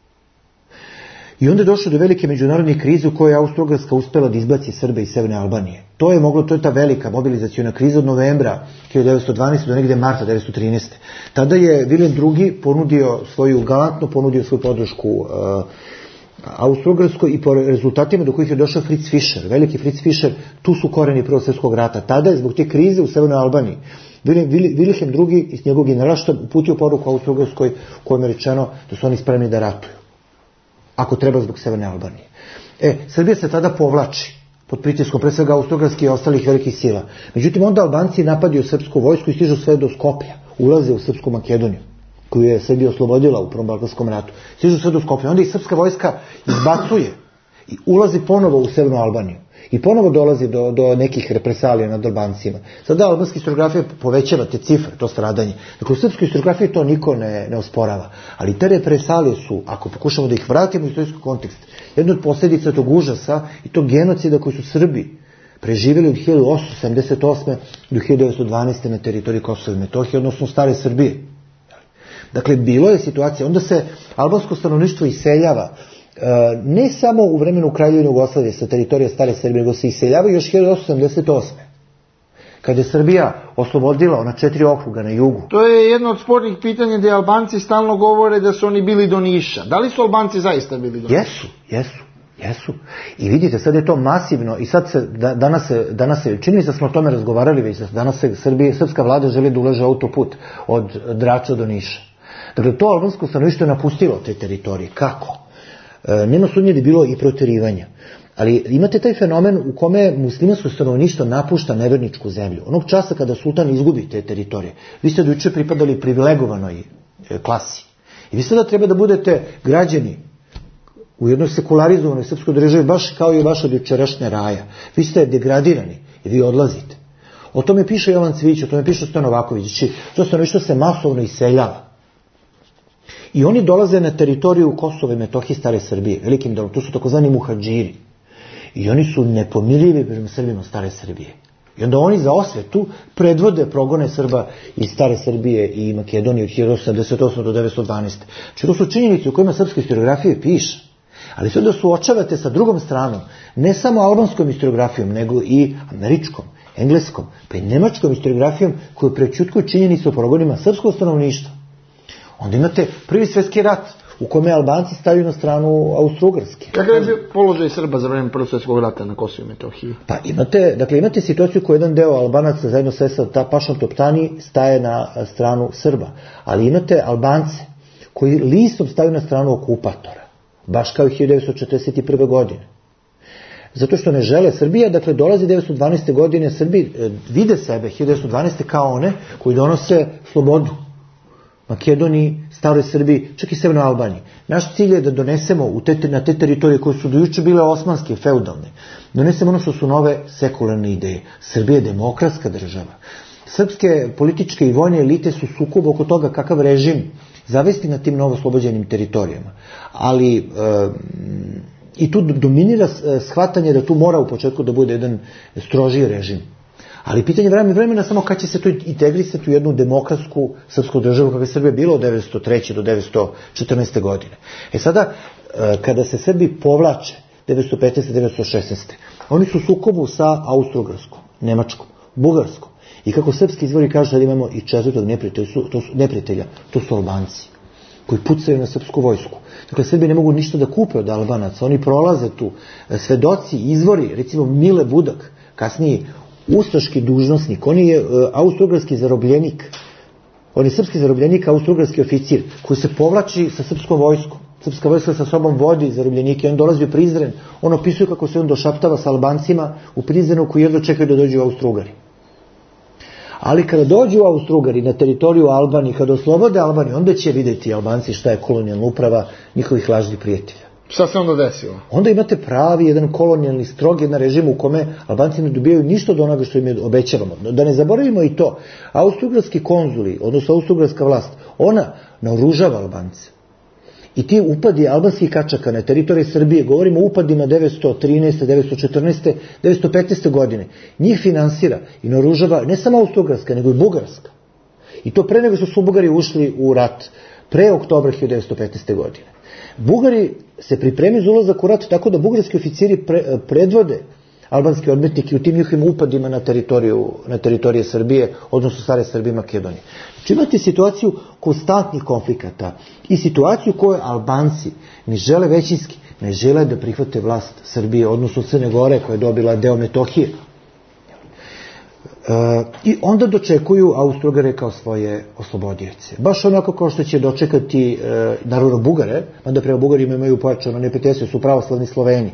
I onda je došlo do velike međunarodne krize u kojoj je Austro-Ugarska uspela da izbaci Srbe iz Severne Albanije. To je ta velika mobilizaciona kriza od novembra 1912. do negde marta 1913. Tada je Viljem II galantno ponudio svoju podršku Austro-Ugarskoj i po rezultatima do kojih je došao Fritz Fischer, veliki Fritz Fischer, tu su koreni Prvog svjetskog rata. Tada je zbog te krize u Severnoj Albaniji Viljem II iz njegovog generalštaba uputio poruku Austro-Ugarskoj kojom je rečeno da su oni spremni da ratuju, ako treba zbog Severne Albanije. Srbija se tada povlači pod pritiskom pre svega Austro-Ugarske i ostalih velikih sila. Međutim, onda Albanci napadaju srpsku vojsku i stižu sve do Skoplja, ulaze u Srpsku Makedoniju, koju je Srbija oslobodila u Prvom balkanskom ratu. Stižu sve do Skoplja. Onda i srpska vojska izbacuje i ulazi ponovo u Severnu Albaniju. I ponovo dolazi do nekih represalija nad Albancima. Sada albanska historiografija povećava te cifre, to stradanje. Dakle, u srpskoj historiografiji to niko ne osporava. Ali te represalije su, ako pokušamo da ih vratimo u istorijski kontekst, jedna od posljedica tog užasa i tog genocida koji su Srbi preživjeli od 1878. do 1912. na teritoriji Kosova i Metohije, odnosno stare Srbije. Dakle, bilo je situacija, onda se albansko stanovništvo iseljava, ne samo u vremenu Kraljevine Jugoslavije sa teritorija stare Srbije, nego se iseljava još 1878. Kada je Srbija oslobodila ona 4 okruga na jugu. To je jedno od spornih pitanja gdje Albanci stalno govore da su oni bili do Niša. Da li su Albanci zaista bili do Niša? Jesu. I vidite, sad je to masivno i sad danas se, čini mi se da smo o tome razgovarali već, danas se srpska vlada želi da ulaže autoput od Drača do Niša. Dakle, to albansko stanovništvo je napustilo te teritorije. Kako? Nema sumnje da je bilo i proterivanja. Ali imate taj fenomen u kome muslimansko stanovništvo napušta neverničku zemlju. Onog časa kada sultan izgubi te teritorije. Vi ste do juče pripadali privilegovanoj klasi. I vi sada treba da budete građani u jednoj sekularizovanoj srpskoj državi, baš kao i vaša dojučerašnja raja. Vi ste degradirani i vi odlazite. O tome piše Jovan Cvijić, o tome piše Stojan Novaković. Znači, to stanovništvo se masovno iseljava. I oni dolaze na teritoriju Kosova i Metohije, stare Srbije, velikim delom. To su takozvani muhadžiri. I oni su nepomirljivi prema Srbima stare Srbije. I onda oni za osvetu predvode progone Srba iz stare Srbije i Makedonije od 1878. do 1912. Znači, to su činjenice u kojima srpska historiografija piše. Ali sve da suočavate sa drugom stranom, ne samo albanskom historiografijom, nego i američkom, engleskom, pa i nemačkom historiografijom koju prećutkuju činjenice o progonima srpskog stanovništva. Onda imate Prvi svjetski rat u kome Albanci staju na stranu Austro-Ugarske. Kakav je bio položaj Srba za vreme Prvog svjetskog rata na Kosovu i Metohiji? Pa imate situaciju koju jedan deo Albanaca zajedno sa Pašom Toptani staje na stranu Srba. Ali imate Albance koji listom staju na stranu okupatora. Baš kao i 1941. godine. Zato što ne žele Srbija, dakle dolazi 1912. godine, Srbi vide sebe 1912. kao one koji donose slobodu Makedoniji, staroj Srbiji, čak i Severnoj Albaniji. Naš cilj je da donesemo na te teritorije koje su do juče bile osmanske, feudalne, donesemo ono što su nove sekularne ideje. Srbija je demokratska država. Srpske političke i vojne elite su sukob oko toga kakav režim zavesti na tim novooslobođenim teritorijama. Ali i tu dominira shvatanje da tu mora u početku da bude jedan strožiji režim. Ali pitanje vremena samo kad će se to integrisati u jednu demokratsku srpsku državu kakva je Srbija bila od 1903. do 1914. godine. Sada, kada se Srbi povlače 1915. 1916. oni su u sukobu sa Austro-Ugarskom, Nemačkom, Bugarskom. I kako srpski izvori kažu da imamo i četvrtog neprijatelja, to su Albanci, koji pucaju na srpsku vojsku. Dakle, Srbi ne mogu ništa da kupe od Albanaca, oni prolaze tu, svedoci, izvori, recimo Mile Budak, kasniji ustaški dužnosnik, on je austro-ugarski zarobljenik, on je srpski zarobljenik, austro-ugarski oficir, koji se povlači sa srpskom vojskom. Srpska vojska sa sobom vodi zarobljenike, on dolazi u Prizren, on opisuje kako se on došaptava sa Albancima u Prizrenu koji jedva čekaju da dođu u Austro-Ugari. Ali kada dođu u Austro-Ugari na teritoriju Albanije, kada oslobode Albaniju, onda će vidjeti Albanci šta je kolonijalna uprava njihovih lažnih prijatelja. Šta se onda desilo? Onda imate pravi jedan kolonijalni strog, jedan režim u kome Albanci ne dobijaju ništa od onoga što im je obećavamo. Da ne zaboravimo i to, austro-ugarski konzuli, odnosno austro-ugarska vlast, ona naoružava Albance. I ti upadi albanskih kačaka na teritoriji Srbije, govorimo o upadima 1913. 1914. 1915. godine, njih finansira i naoružava ne samo Austro-Ugarska, nego i Bugarska. I to pre nego što su Bugari ušli u rat, pre oktobra 1915. godine. Bugari se pripremili za ulazak u rat tako da bugarski oficiri predvode albanski odmetnike u tim njihovim upadima na teritorije Srbije, odnosno stare Srbije i Makedonije. Znači imate situaciju konstantnih konflikata i situaciju u kojoj Albanci ne žele većinski, ne žele da prihvate vlast Srbije, odnosno Crne Gore koja je dobila deo Metohije. I onda dočekuju Austro-Ugare kao svoje oslobodioce. Baš onako kao što će dočekati naravno Bugare, mada prema Bugarima imaju pojačano neprijateljstvo, su pravoslavni Sloveni.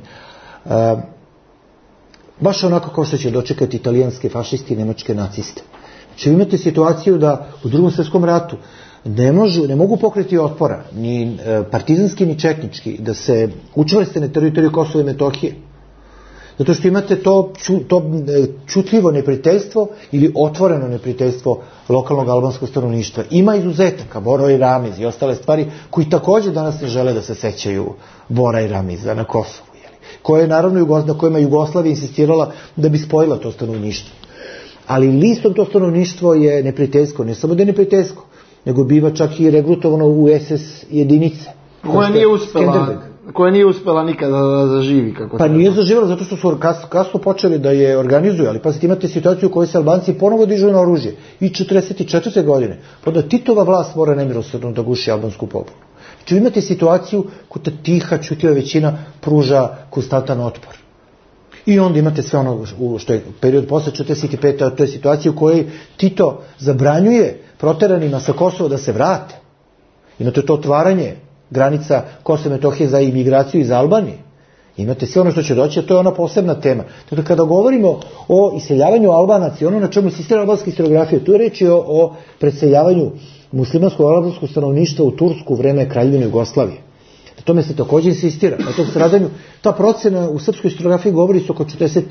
Baš onako kao što će dočekati italijanske fašisti i nemačke naciste. Znači imate situaciju da u Drugom svjetskom ratu ne mogu pokreti otpora, ni partizanski ni četnički, da se učvrste na teritoriju Kosova i Metohije. Zato što imate to čutljivo neprijateljstvo ili otvoreno neprijateljstvo lokalnog albanskog stanovništva. Ima izuzetaka, Boro i Ramiz i ostale stvari koji također danas ne žele da se sećaju Bora i Ramiza na Kosovu. Koje je naravno na kojima Jugoslavija insistirala da bi spojila to stanovništvo. Ali listom to stanovništvo je neprijateljsko, ne samo da je neprijateljsko, nego biva čak i regrutovano u SS jedinice. Koja nije uspela nikada da zaživi. Pa nije zaživjela zato što su kasno počeli da je organizuju, ali pazite, imate situaciju u kojoj se Albanci ponovo dižu na oružje. I 1944. godine, onda Titova vlast mora nemilosrdno da guši albansku pobunu. Znači imate situaciju koja ta tiha, čutljiva većina pruža konstantan otpor. I onda imate sve ono što je period posle 1945. a to je situacija u kojoj Tito zabranjuje proteranima sa Kosova da se vrate. Imate to otvaranje granica Kosova i Metohije za imigraciju iz Albanije. Imate sve ono što će doći, a to je ona posebna tema. Dakle, kada govorimo o iseljavanju Albanaca i ono na čemu insistira albanska historiografija, tu je reč o preseljavanju muslimanskog albanskog stanovništva u Tursku u vreme Kraljevine Jugoslavije. Na tome se također insistira. Na tom stradanju, ta procena u srpskoj historiografiji govori se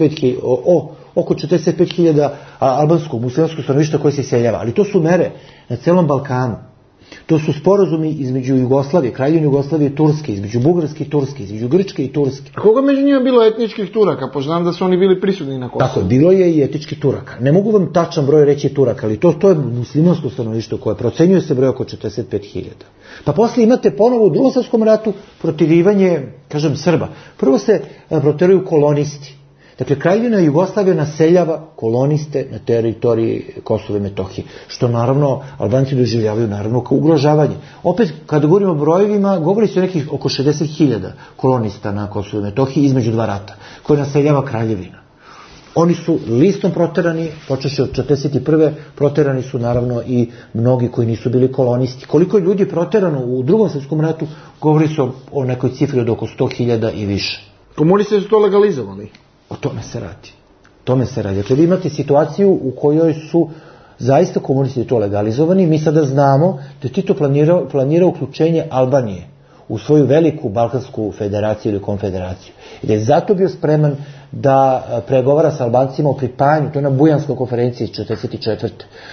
oko 45.000 albanskog muslimanskog stanovništva koje se iseljava. Ali to su mere na celom Balkanu. To su sporazumi između Jugoslavije, Kraljevine Jugoslavije i Turske, između Bugarske i Turske, između Grčke i Turske. A koga među njima bilo etničkih Turaka? Poznam da su oni bili prisutni na Kosovu. Tako, bilo je i etničkih Turaka. Ne mogu vam tačan broj reći Turaka, ali to je muslimansko stanovništvo koje procenjuje se broj oko 45.000. Pa poslije imate ponovo u Drugom svjetskom ratu protirivanje, kažem, Srba. Prvo se protiruju kolonisti. Dakle, Kraljevina Jugoslavija naseljava koloniste na teritoriji Kosova i Metohije, što naravno Albanci doživljavaju naravno kao ugrožavanje. Opet, kada govorimo o brojevima, govori se o nekih oko 60.000 kolonista na Kosovu i Metohiji između dva rata, koje naseljava Kraljevina. Oni su listom proterani, počeši od 1941. proterani su naravno i mnogi koji nisu bili kolonisti. Koliko je ljudi proterano u Drugom svjetskom ratu, govori se o nekoj cifri od oko 100.000 i više. Komunisti su to legalizovali? O tome se radi. Dakle, vi imate situaciju u kojoj su zaista komunisti to legalizovani. Mi sada znamo da je Tito planirao uključenje Albanije u svoju veliku Balkansku federaciju ili konfederaciju. I da je zato bio spreman da pregovara sa Albancima o pripajanju, to je na Bujanskoj konferenciji iz 1944.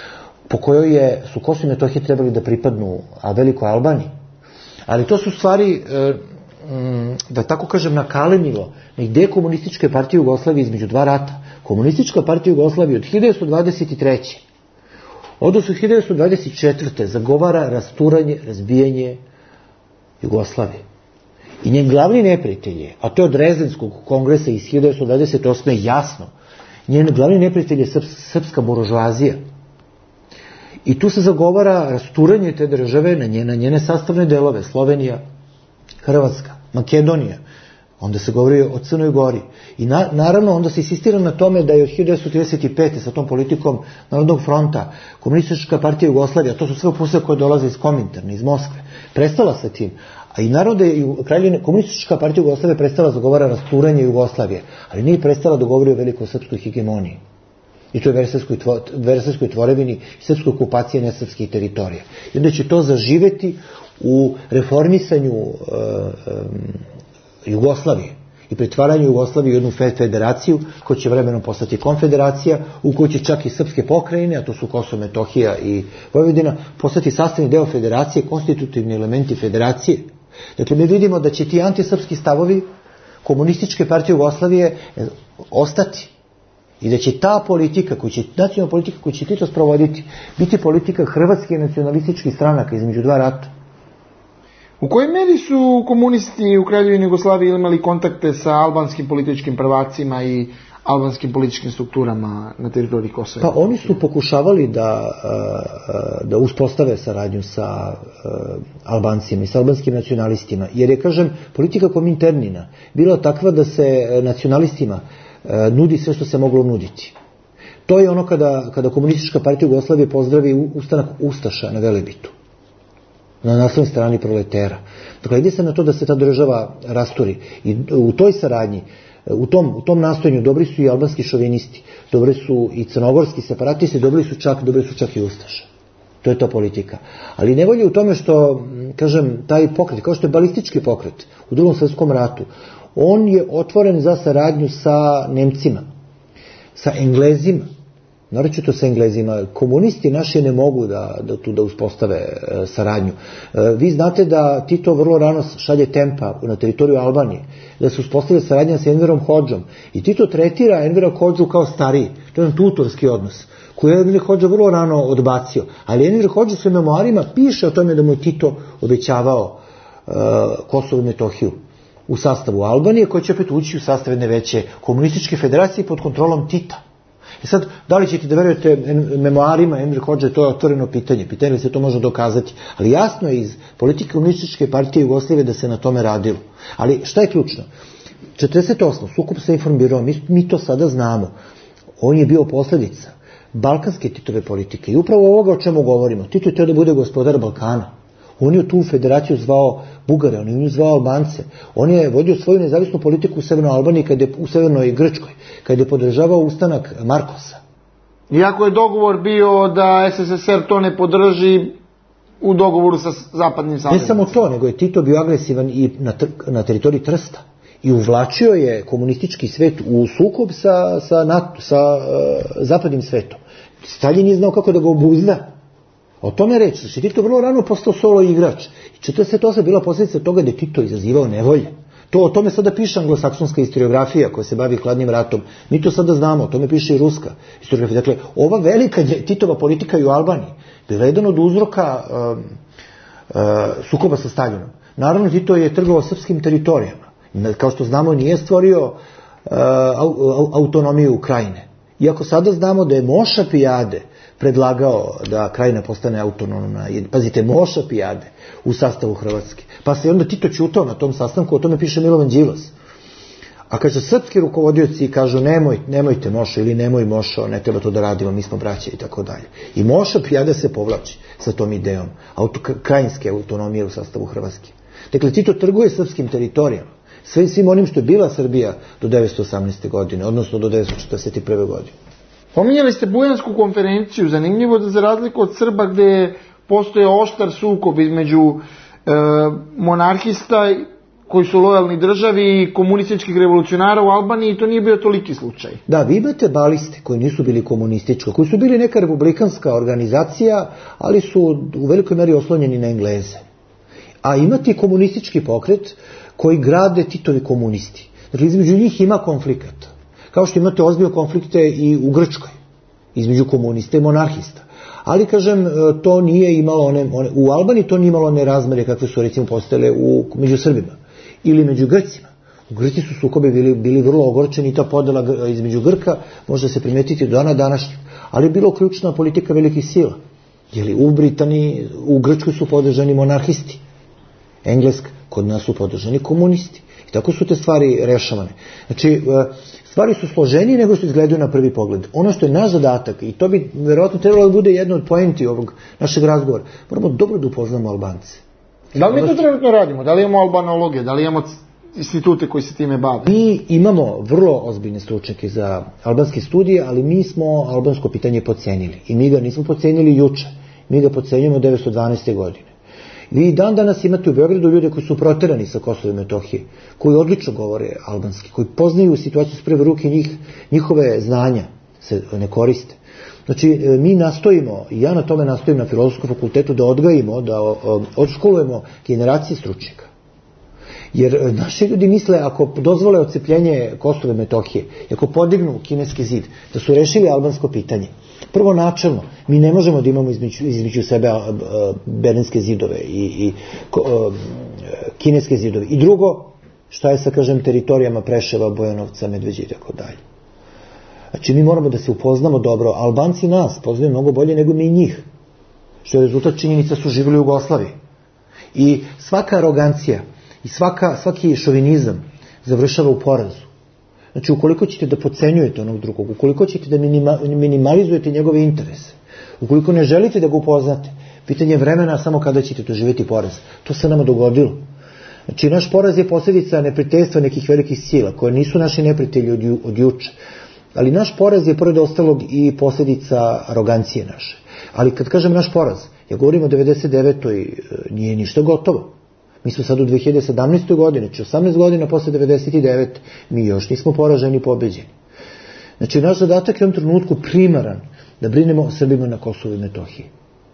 po kojoj su Kosovo i Metohija trebali da pripadnu Velikoj Albaniji. Ali to su stvari, da tako kažem, nakalemilo na ideje Komunističke partije Jugoslavije između dva rata. Komunistička partija Jugoslavije od 1923. odnosno 1924. zagovara rasturanje, razbijanje Jugoslavije. I njen glavni neprijatelj je, a to je od Rezenskog kongresa iz 1928. jasno, njen glavni neprijatelj je srpska buržoazija. I tu se zagovara rasturanje te države na njene sastavne delove, Slovenija, Hrvatska, Makedonija, onda se govori o Crnoj Gori. I naravno onda se insistira na tome da je od 1935. sa tom politikom Narodnog fronta Komunistička partija Jugoslavije, a to su sve opuse koje dolaze iz Kominterne, iz Moskve, prestala sa tim. A i naravno da je Komunistička partija Jugoslavije prestala zagovara rasturanje Jugoslavije, ali nije prestala da govori o velikosrpskoj hegemoniji. I to je versarskoj tvorevini i srpskoj okupaciji nesrpskih teritorija. I onda će to zaživeti u reformisanju Jugoslavije i pretvaranju Jugoslavije u jednu federaciju koja će vremenom postati konfederacija, u kojoj će čak i srpske pokrajine, a to su Kosovo, Metohija i Vojvodina, postati sastavni deo federacije, konstitutivni elementi federacije. Dakle, mi vidimo da će ti antisrpski stavovi Komunističke partije Jugoslavije ostati. I da će ta politika, nacionalna politika koju će Tito sprovoditi, biti politika hrvatskih nacionalističkih stranaka između dva rata. U kojoj meri su komunisti u Kraljevini Jugoslaviji imali kontakte sa albanskim političkim prvacima i albanskim političkim strukturama na teritoriji Kosova? Pa oni su pokušavali da uspostave saradnju sa Albancima i sa albanskim nacionalistima, jer je, kažem, politika Kominternina bila takva da se nacionalistima nudi sve što se moglo nuditi. To je ono kada Komunistička partija Jugoslavije pozdravi ustanak Ustaša na Velebitu, na naslovnoj strani proletera. Dakle, ide se na to da se ta država rasturi. I u toj saradnji, u tom nastojanju dobri su i albanski šovinisti, dobri su i crnogorski separatisti, dobri su čak i Ustaše. To je ta politika. Ali nevolje u tome što, kažem, taj pokret, kao što je balistički pokret u Drugom svjetskom ratu, on je otvoren za saradnju sa Nemcima, sa Englezima, naročito sa Englezima. Komunisti naši ne mogu da uspostave saradnju. Vi znate da Tito vrlo rano šalje tempa na teritoriju Albanije, da se uspostavlja saradnja sa Enverom Hodžom. I Tito tretira Envera Hodžu kao stariji. To je jedan tutorski odnos, koji je Enver Hodža vrlo rano odbacio. Ali Enver Hodža u svojim memoarima piše o tome da mu je Tito obećavao Kosovo i Metohiju u sastavu Albanije, koja će opet ući u sastav jedne veće komunističke federacije pod kontrolom Tita. I sad, da li ćete da verujete memoarima Enver Hodže, to je otvoreno pitanje. Pitanje li se to može dokazati. Ali jasno je iz politike Komunističke partije Jugoslavije da se na tome radilo. Ali šta je ključno? 48. sukob sa informbirom, mi to sada znamo. On je bio posljedica balkanske Titove politike. I upravo ovoga o čemu govorimo. Tito je teo da bude gospodar Balkana. On je u tu federaciju zvao Bugare, on je u nju zvao Albance. On je vodio svoju nezavisnu politiku u Severnoj Albaniji, u Severnoj Grčkoj, kada je podržavao ustanak Markosa. Iako je dogovor bio da SSSR to ne podrži u dogovoru sa zapadnim saveznicima. Ne samo to, nego je Tito bio agresivan i na teritoriji Trsta. I uvlačio je komunistički svet u sukob sa zapadnim svetom. Stalin je znao kako da ga obuzda. O tome reći, znači Tito vrlo rano postao solo igrač. I 48 bila posljedica toga da je Tito izazivao nevolje. O tome sada piše anglosaksonska historiografija koja se bavi hladnim ratom. Mi to sada znamo, o tome piše i ruska historiografija. Dakle, ova velika Titova politika i u Albaniji bila jedan od uzroka sukoba sa Stalinom. Naravno, Tito je trgovao srpskim teritorijama. Kao što znamo, nije stvorio autonomiju Ukrajine. Iako sada znamo da je Moša Pijade predlagao da Krajina postane autonomna. Pazite, Moša Pijade u sastavu Hrvatske. Pa se onda Tito ćutao na tom sastanku, o tome piše Milovan Đilas. A kaže, srpski rukovodioci kažu nemojte Moša ili nemoj Mošo, ne treba to da radimo, mi smo braće i tako dalje. I Moša Pijade se povlači sa tom idejom krajinske autonomije u sastavu Hrvatske. Dakle, Tito trguje srpskim teritorijama. Svim onim što je bila Srbija do 1918. godine, odnosno do 1941. godine. Pominjali ste Bujansku konferenciju. Zanimljivo da za razliku od Srba gdje postoje oštar sukob između monarhista koji su lojalni državi, komunističkih revolucionara u Albaniji, to nije bio toliki slučaj. Da, vi imate baliste koji nisu bili komunistički, koji su bili neka republikanska organizacija, ali su u velikoj meri oslonjeni na Engleze. A imate i komunistički pokret koji grade Titovi komunisti. Dakle, između njih ima konflikata. Kao što imate ozbiljne konflikte i u Grčkoj, između komunista i monarhista. Ali, kažem, to nije imalo u Albaniji to nije imalo one razmere kakve su, recimo, postojale među Srbima ili među Grcima. U Grci su sukobi bili vrlo ogorčeni i ta podela između Grka može se primetiti do dana današnjeg. Ali je bilo ključna politika velikih sila. Jer u Britaniji, u Grčkoj su podržani monarhisti. Engleska, kod nas su podržani komunisti. I tako su te stvari rešavane. Znači, stvari su složenije nego što izgledaju na prvi pogled. Ono što je naš zadatak, i to bi verovatno trebalo da bude jedno od poenti ovog našeg razgovora, moramo dobro da upoznamo Albance. Da li mi to trenutno radimo? Da li imamo albanologije? Da li imamo institute koji se time bave? Mi imamo vrlo ozbiljne stručnjake za albanske studije, ali mi smo albansko pitanje podcenili. I mi ga nismo podcenili juče. Mi ga podcenjujemo 1912. godine. Vi dan danas imate u Beogradu ljude koji su proterani sa Kosova i Metohije, koji odlično govore albanski, koji poznaju situaciju s prve ruke, njihove znanja se ne koriste. Znači, mi nastojimo, i ja na tome nastojim na Filozofskom fakultetu, da odgajimo, da odškolujemo generacije stručnjaka. Jer naši ljudi misle, ako dozvole odcepljenje Kosova i Metohije, ako podignu Kineski zid, da su rešili albansko pitanje. Prvo načelno, mi ne možemo da imamo između sebe Berlinske zidove i Kineske zidove. I drugo, šta je sa, kažem, teritorijama Preševa, Bojanovca, Medveđe i tako dalje. Znači, mi moramo da se upoznamo dobro. Albanci nas poznaju mnogo bolje nego mi njih. Što je rezultat činjenica su živjeli u Jugoslaviji. I svaka arogancija i svaki šovinizam završava u porazu. Znači, ukoliko ćete da podcenjujete onog drugog, ukoliko ćete da minimalizujete njegove interese, ukoliko ne želite da ga upoznate, pitanje vremena samo kada ćete doživjeti poraz. To se nama dogodilo. Znači, naš poraz je posljedica neprijateljstva nekih velikih sila, koje nisu naši neprijatelji od juče. Ali naš poraz je, pored ostalog, i posljedica arogancije naše. Ali kad kažem naš poraz, ja govorim o 99. Nije ništa gotovo. Mi smo sad u 2017. godini, znači 18 godina posle 99. mi još nismo poraženi i pobeđeni. Znači, naš zadatak je u ovom trenutku primaran da brinemo o Srbima na Kosovu i Metohiji.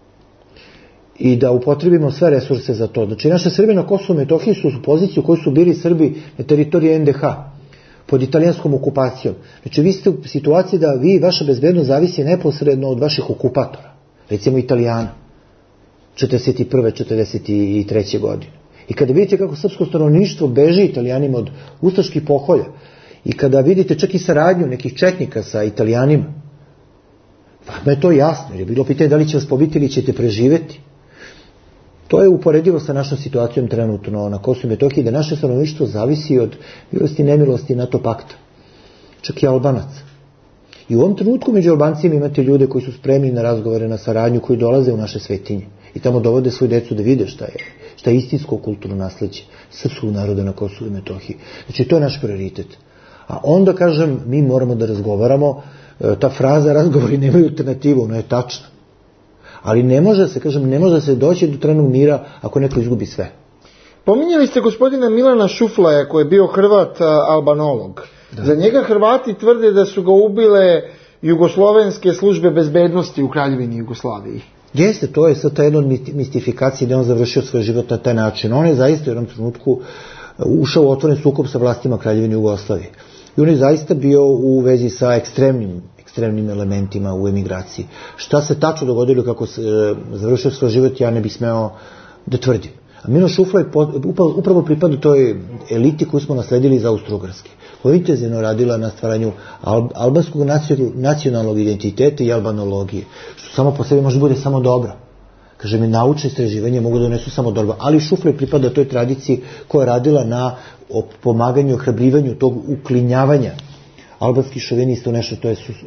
I da upotrebimo sve resurse za to. Znači, naše Srbi na Kosovu i Metohiji su u poziciju u kojoj su bili Srbi na teritoriji NDH, pod italijanskom okupacijom. Znači, vi ste u situaciji da vaša bezbednost zavisi neposredno od vaših okupatora, recimo Italijana, 41. 43. godine. I kada vidite kako srpsko stanovništvo beži Italijanima od ustaških pokolja, i kada vidite čak i saradnju nekih četnika sa Italijanima, vama je to jasno, jer je bilo pitanje da li će vas pobiti ili ćete preživeti. To je uporedivo sa našom situacijom trenutno na Kosovu i Metohiji, da naše stanovništvo zavisi od milosti i nemilosti NATO pakta, čak i Albanaca. I u ovom trenutku među Albancima imate ljude koji su spremni na razgovore, na saradnju, koji dolaze u naše svetinje i tamo dovode svoju decu da vide šta je istinsko kulturno nasleđe srpskog naroda na Kosovu i Metohiji. Znači, to je naš prioritet. A onda, kažem, mi moramo da razgovaramo, ta fraza razgovori nemaju alternativu, ona je tačna. Ali ne može se doći do trenutka mira ako neko izgubi sve. Pominjali ste gospodina Milana Šuflaja, koji je bio Hrvat albanolog. Da. Za njega Hrvati tvrde da su ga ubile jugoslovenske službe bezbednosti u Kraljevini Jugoslaviji. Jeste, to je sad ta jedna mistifikacija da on završio svoj život na taj način. On je zaista u jednom trenutku ušao u otvoren sukob sa vlastima Kraljevine Jugoslavije. I on je zaista bio u vezi sa ekstremnim elementima u emigraciji. Šta se tačno dogodilo kako se završio svoj život, ja ne bih smeo da tvrdim. A Milan Šuflaj upravo pripada toj eliti koju smo nasledili iz Austro-Ugarske, koja je intenzivno radila na stvaranju albanskog nacionalnog identiteta i albanologije, što samo po sebi može bude samo dobro. Kaže mi, naučne istraživanje mogu da donesu samo dobro, ali Šuflaj pripada toj tradiciji koja je radila na pomaganju i ohrabrivanju tog uklinjavanja albanskih šovinista u nešto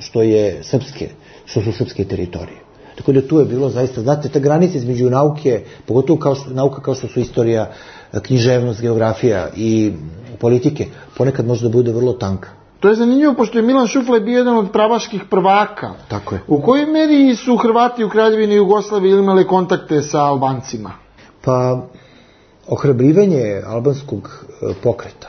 što su srpske teritorije. Tako da tu je bilo zaista, znate, ta granica između nauke, pogotovo nauka kao što su istorija, književnost, geografija i politike, ponekad može da bude vrlo tanka. To je zanimljivo, pošto je Milan Šuflaj bio jedan od pravaških prvaka. Tako je. U kojoj meri su Hrvati u Kraljevini Jugoslaviji imali kontakte sa Albancima? Pa, ohrabrivanje albanskog pokreta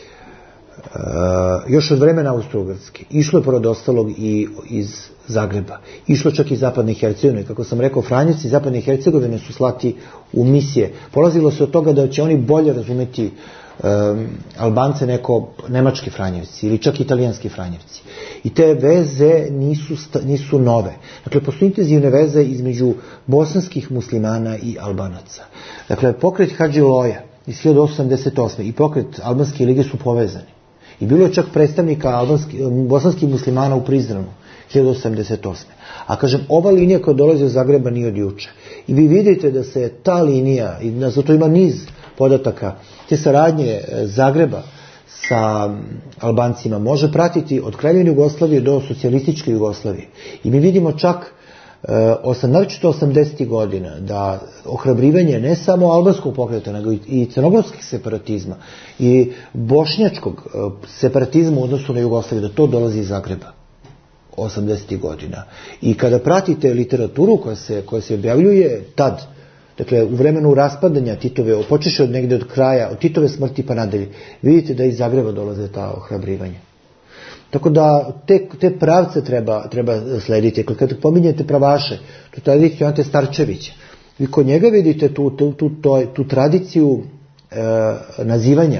još od vremena Austro-Ugarske išlo je pored ostalog i iz Zagreba, išlo čak i Zapadne Hercegovine. Kako sam rekao, Franjevci Zapadne Hercegovine su slati u misije. Polazilo se od toga da će oni bolje razumeti Albance neko nemački Franjevci ili čak italijanski Franjevci. I te veze nisu nove. Dakle, postoje intenzivne veze između bosanskih muslimana i Albanaca. Dakle, pokret Hadži Loja iz 1888. i pokret Albanske lige su povezani. I bilo je čak predstavnika bosanskih muslimana u Prizrenu 1888. A kažem, ova linija koja dolazi od Zagreba nije od juče. I vi vidite da se ta linija, i zato ima niz podataka, te saradnje Zagreba sa Albancima može pratiti od Kraljevine Jugoslavije do socijalističke Jugoslavije. I mi vidimo čak naročito 80. godina da ohrabrivanje ne samo albanskog pokreta, nego i crnogorskog separatizma i bošnjačkog separatizma u odnosu na Jugoslaviju, da to dolazi iz Zagreba 80. godina. I kada pratite literaturu koja se objavljuje tad, dakle u vremenu raspadanja Titove, počeše od negde od kraja, od Titove smrti pa nadalje, vidite da iz Zagreba dolaze ta ohrabrivanja. Tako da te pravce treba slediti. Kada pominjete pravaše, tu tradiciju Ante Starčevića, vi kod njega vidite tu tradiciju nazivanja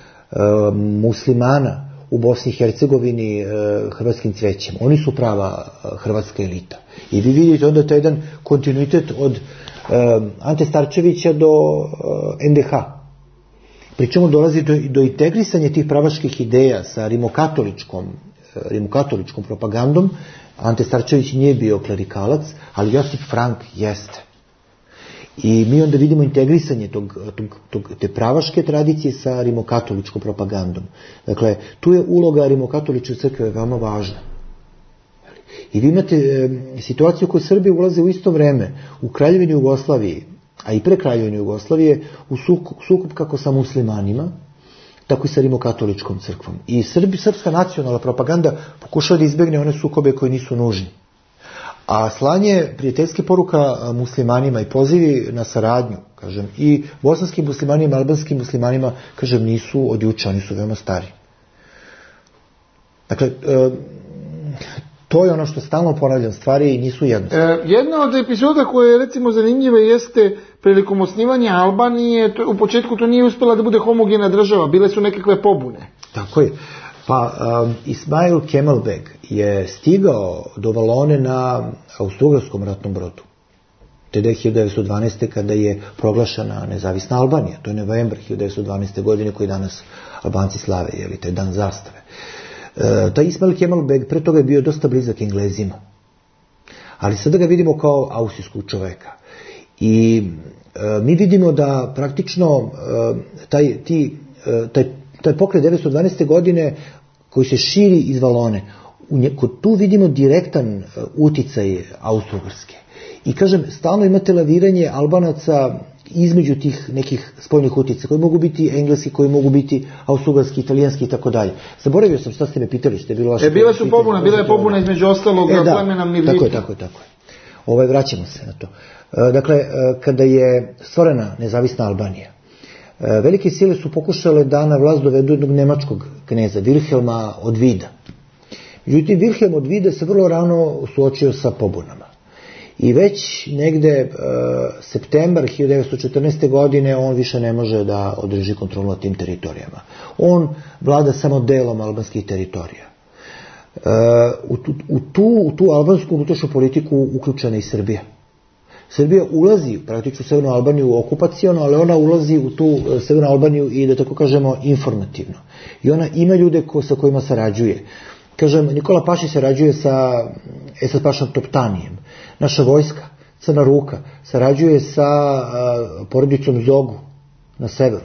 muslimana u Bosni i Hercegovini hrvatskim cvećem. Oni su prava hrvatska elita. I vi vidite onda taj jedan kontinuitet od Ante Starčevića do NDH. Pričemu dolazi do integrisanja tih pravaških ideja sa rimokatoličkom propagandom. Ante Starčević nije bio klerikalac, ali Josip Frank jeste. I mi onda vidimo integrisanje te pravaške tradicije sa rimokatoličkom propagandom. Dakle, tu je uloga rimokatoličke crkve veoma važna. I vi imate situaciju u kojoj Srbija ulaze u isto vreme u Kraljevini Jugoslaviji, a i pre Kraljevine Jugoslavije, u sukob kako sa muslimanima, tako i sa rimokatoličkom crkvom. I srpska nacionalna propaganda pokušava da izbegne one sukobe koji nisu nužni. A slanje prijateljske poruka muslimanima i pozivi na saradnju, kažem, i bosanskim muslimanima, albanskim muslimanima, kažem, nisu od juče, oni su veoma stari. Dakle, to je ono što stalno ponavljam, stvari nisu jednostavne. Jedna od epizoda koja je recimo zanimljiva jeste prilikom osnivanja Albanije, u početku to nije uspjela da bude homogena država, bile su nekakve pobune. Tako je. Pa Ismail Kemalbeg je stigao do Valone na Austro-Ugarskom ratnom brodu. Te 1912. kada je proglašena nezavisna Albanija. To je novembar 1912. godine koji danas Albanci slave, taj dan zastave. Taj Ismail Kemalbeg pre toga je bio dosta blizak Englezima. Ali sada ga vidimo kao austrijskog čoveka. I mi vidimo da praktično taj pokret 1912. godine koji se širi iz Valone, tu vidimo direktan uticaj Austro-Ugarske. I kažem, stalno imate laviranje Albanaca između tih nekih spoljnih uticaja, koji mogu biti engleski, koji mogu biti austro-ugarski, italijanski i tako dalje. Zaboravio sam šta ste me pitali, što je bilo vaše... Bila su pobuna, bila je pobuna između ostalog plemena Mirliti. Tako je. Vraćamo se na to. Dakle, kada je stvorena nezavisna Albanija, velike sile su pokušale da na vlast dovedu jednog nemačkog kneza, Wilhelma od Vida. Međutim, Wilhelm od Vida se vrlo rano suočio sa pobunama. I već negde septembar 1914. godine on više ne može da održi kontrolu nad tim teritorijama. On vlada samo delom albanskih teritorija. U tu albansku unutrašnju politiku uključena i Srbija. Srbija ulazi praktično u Severnu Albaniju okupacijono, ali ona ulazi u tu Severnu Albaniju i, da tako kažemo, informativno. I ona ima ljude sa kojima sarađuje. Kažem, Nikola Pašić sarađuje sa Esad Pašom Toptanijem. Naša vojska, Crna Ruka, sarađuje sa porodicom Zogu na severu.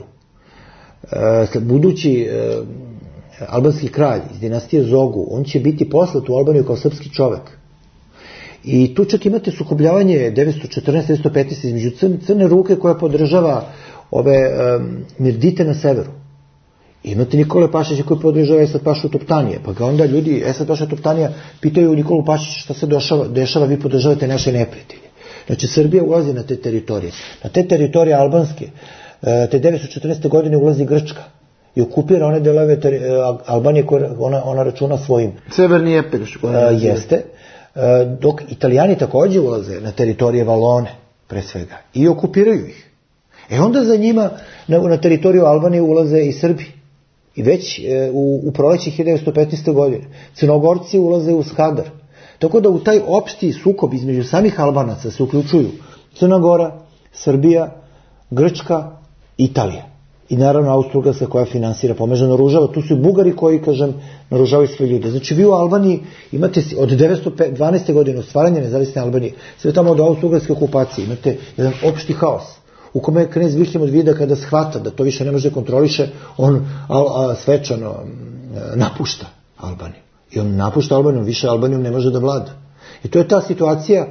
Budući albanski kralj iz dinastije Zogu, on će biti poslat u Albaniju kao srpski čovek. I tu čak imate sukobljavanje 1914-1915 između Crne Ruke koja podržava ove Mirdite na severu. Imate Nikole Pašića koji podržava Esad Pašu Toptanije, pa ga onda ljudi, Esad Paša Toptanija, pitaju Nikolu Pašića šta se dešava, vi podržavate naše neprijatelje. Znači, Srbija ulazi na te teritorije. Na te teritorije albanske Te 1914. godine ulazi Grčka i okupira one delove Albanije koje ona računa svojim. Severni Epirus. Jeste. Dok Italijani također ulaze na teritorije Valone, pre svega, i okupiraju ih. Onda za njima na teritoriju Albanije ulaze i Srbi. I već u proleći 1915. godine Crnogorci ulaze u Skadar. Tako da u taj opšti sukob između samih Albanaca se uključuju Crna Gora, Srbija, Grčka, Italija. I naravno Austro-Ugarska koja finansira, pomaže, naoružava. Tu su i Bugari koji, naoružavaju sve ljude. Znači vi u Albaniji imate od 1912. godine od stvaranja nezavisne Albanije, sve tamo od Austro-Ugarske okupacije, imate jedan opšti haos u kome knez Vilhem od Vida kada shvata da to više ne može kontroliše, on svečano napušta Albaniju. I on napušta Albaniju, više Albanijom ne može da vlada. I to je ta situacija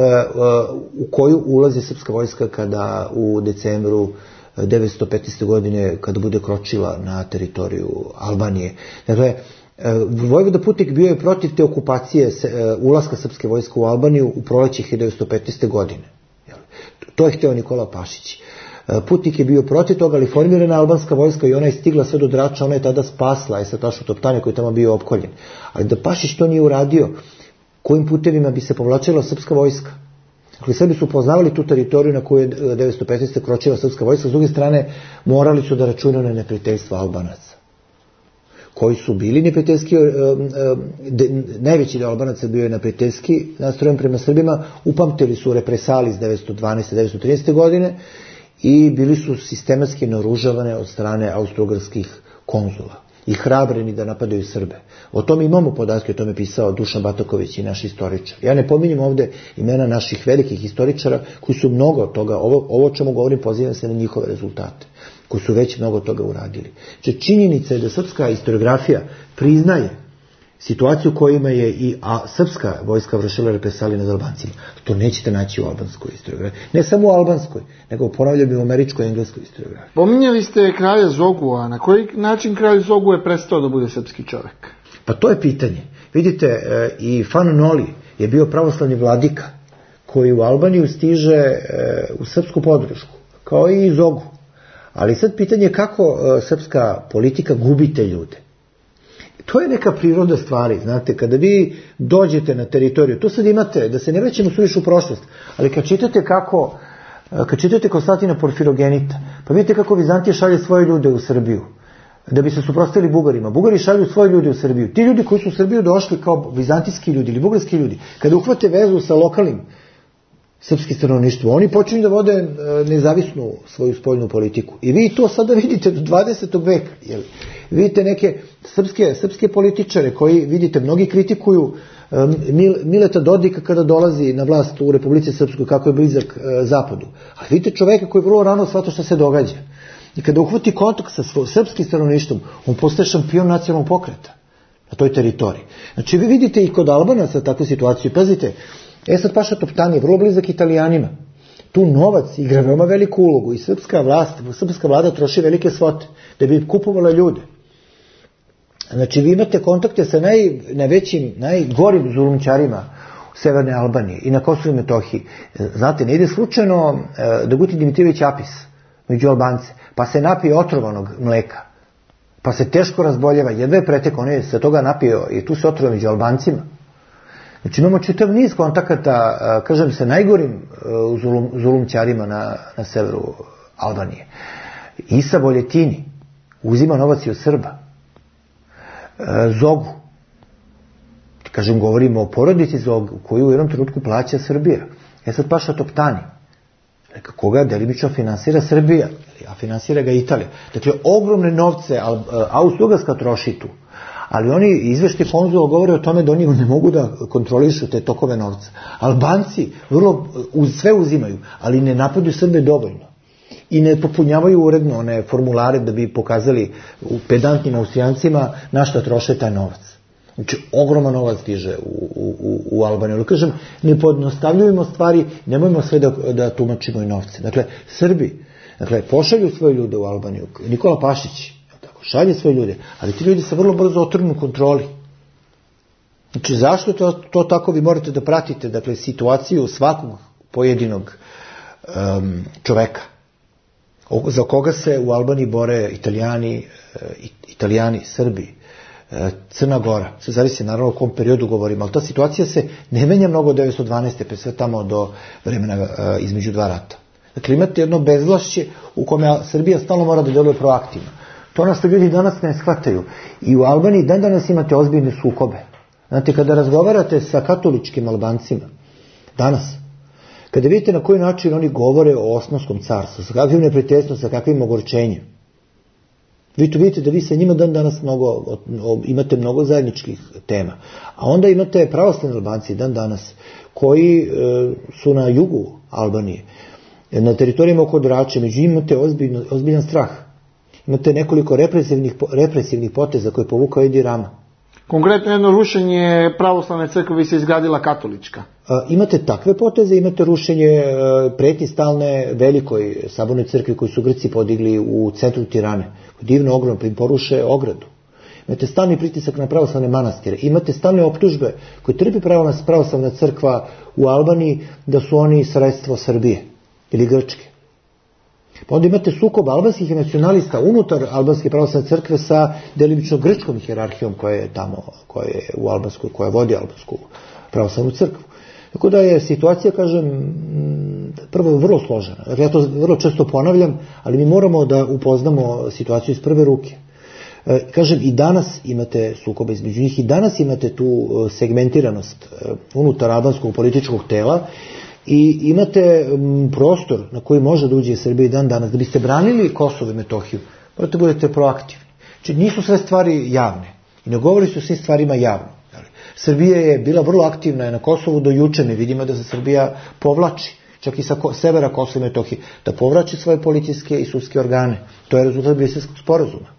u koju ulazi srpska vojska kada u decembru 1915. godine kada bude kročila na teritoriju Albanije. Dakle, Vojvoda Putik bio je protiv te okupacije ulaska srpske vojske u Albaniju u proleće 1915. godine. To je hteo Nikola Pašić. Putnik je bio protiv toga, ali formirana albanska vojska i ona je stigla sve do Drača, ona je tada spasla Esatašu Toptane koji je tamo bio opkoljen. Ali da Pašić to nije uradio, kojim putevima bi se povlačila srpska vojska? Dakle, Srbi su poznavali tu teritoriju na koju je 1915. kročila srpska vojska, s druge strane morali su da računaju na neprijateljstvo Albanaca, koji su bili neprijateljski, najveći deo Albanaca bio je neprijateljski nastrojen prema Srbima, upamtili su represali iz 1912-1913. godine i bili su sistematski naoružavane od strane austro-ugarskih konzula i hrabreni da napadaju Srbe. O tome imamo podatke, o tome pisao Dušan Bataković i naš istoričar. Ja ne pominjem ovde imena naših velikih istoričara koji su mnogo toga, ovo čemu govorim, pozivam se na njihove rezultate, koji su već mnogo toga uradili. Znači, činjenica je da srpska historiografija priznaje situaciju kojima je i srpska vojska vršila represalije nad Albancima. To nećete naći u albanskoj historiografiji. Ne samo u albanskoj, nego ponavljam i u američkoj i engleskoj historiografiji. Pominjali ste kralja Zogu, a na koji način kralj Zogu je prestao da bude srpski čovjek? Pa to je pitanje. Vidite, i Fan Noli je bio pravoslavni vladika koji u Albaniju stiže u srpsku podršku, kao i Zogu. Ali sad pitanje je kako srpska politika gubi te ljude. To je neka priroda stvari, znate, kada vi dođete na teritoriju, tu sad imate, da se ne vraćamo suviše u prošlost, ali kad čitate Konstantina Porfirogenita, pa vidite kako Vizantija šalje svoje ljude u Srbiju, da bi se suprotstavili Bugarima. Bugari šalju svoje ljude u Srbiju. Ti ljudi koji su u Srbiju došli kao vizantijski ljudi ili bugarski ljudi, kada uhvate vezu sa lokalnim srpski stanovništvo, oni počinju da vode nezavisnu svoju spoljnu politiku. I vi to sada vidite do 20. veka. Jel? Vidite neke srpske političare koji, vidite, mnogi kritikuju Mileta Dodika kada dolazi na vlast u Republici Srpskoj, kako je blizak zapadu. A vidite čoveka koji vrlo rano shvata šta se događa. I kada uhvati kontakt sa srpskim stanovništvom, on postaje šampion nacionalnog pokreta na toj teritoriji. Znači vi vidite i kod Albanaca takvu situaciju. Pazite, Esad Paša Toptani je vrlo blizak Italijanima. Tu novac igra veoma veliku ulogu i srpska vlada troši velike svote da bi kupovala ljude. Znači vi imate kontakte sa najgorim zulumčarima u Severne Albanije i na Kosovu i Metohiji. Znate, ne ide slučajno Dragutin Dimitrijević Apis među Albance, pa se napije otrovanog mleka, pa se teško razboljeva, jedva je pretek, on je se toga napio i tu se otrova među Albancima. Znači imamo čitav niz kontakata, kažem se, najgorim zulumčarima na severu Albanije. Isa Boljetini uzima novac i od Srba. Zogu. Kažem, govorimo o porodici Zogu, koju u jednom trenutku plaća Srbija. Esad Paša Toptani, koga delimično finansira Srbija, a finansira ga Italija. Dakle, ogromne novce Austro-Ugarska troši tu. Ali oni izvešti konzula govore o tome da oni ne mogu da kontrolišu te tokove novca. Albanci sve uzimaju, ali ne napadaju Srbe dovoljno. I ne popunjavaju uredno one formulare da bi pokazali pedantnim Austrijancima na šta troše taj novac. Znači, ogroman novac stiže u Albaniju. Ali kažem, ne pojednostavljujemo stvari, nemojmo sve da tumačimo i novce. Dakle, Srbi, pošalju svoje ljude u Albaniju. Nikola Pašić šalje svoje ljude, ali ti ljudi se vrlo brzo otrgnu kontroli. Znači, zašto to tako vi morate da pratite, dakle, situaciju svakog pojedinog čoveka. za koga se u Albaniji bore Italijani, Srbi, Crna Gora. Sve zavisi naravno o kom periodu govorimo, ali ta situacija se ne menja mnogo od 1912. pa sve tamo do vremena između dva rata. Dakle, imate jedno bezvlašće u kome Srbija stalno mora da deluje proaktivno. To ono što ljudi danas ne shvataju. I u Albaniji dan danas imate ozbiljne sukobe. Znate, kada razgovarate sa katoličkim Albancima, danas, kada vidite na koji način oni govore o Osmanskom carstvu, sa kakvim neprijateljstvom, sa kakvim ogorčenjem, vi to vidite da vi sa njima dan danas imate mnogo zajedničkih tema. A onda imate pravoslavni Albanci dan danas, koji su na jugu Albanije, na teritorijama oko Drače, među njima imate ozbiljan strah. Imate nekoliko represivnih poteza koje je povukao Edi Rama. Konkretno jedno rušenje pravoslavne crkve bi se izgradila katolička. Imate takve poteze, imate rušenje pretnji stalne velikoj sabornoj crkvi koju su Grci podigli u centru Tirane. Divno ogromno, pa im poruše ogradu. Imate stalni pritisak na pravoslavne manastire. Imate stalne optužbe koje trpi pravoslavna crkva u Albaniji da su oni sredstvo Srbije ili Grčke. Pa onda imate sukob albanskih nacionalista unutar albanske pravoslavne crkve sa delimično grčkom hijerarhijom koja je tamo, koja vodi albansku pravoslavnu crkvu. Tako da je situacija, kažem, prvo vrlo složena. Dakle, ja to vrlo često ponavljam, ali mi moramo da upoznamo situaciju iz prve ruke. Kažem, i danas imate sukobe između njih, i danas imate tu segmentiranost unutar albanskog političkog tela, i imate prostor na koji može da uđe Srbija i dan danas. Da biste branili Kosovo i Metohiju, morate budete proaktivni. Znači, nisu sve stvari javne. I ne govori se o svim stvarima javno. Srbija je bila vrlo aktivna na Kosovu do juče. Mi vidimo da se Srbija povlači, čak i sa severa Kosova i Metohije, da povlači svoje policijske i sudske organe. To je rezultat Briselskog sporazuma.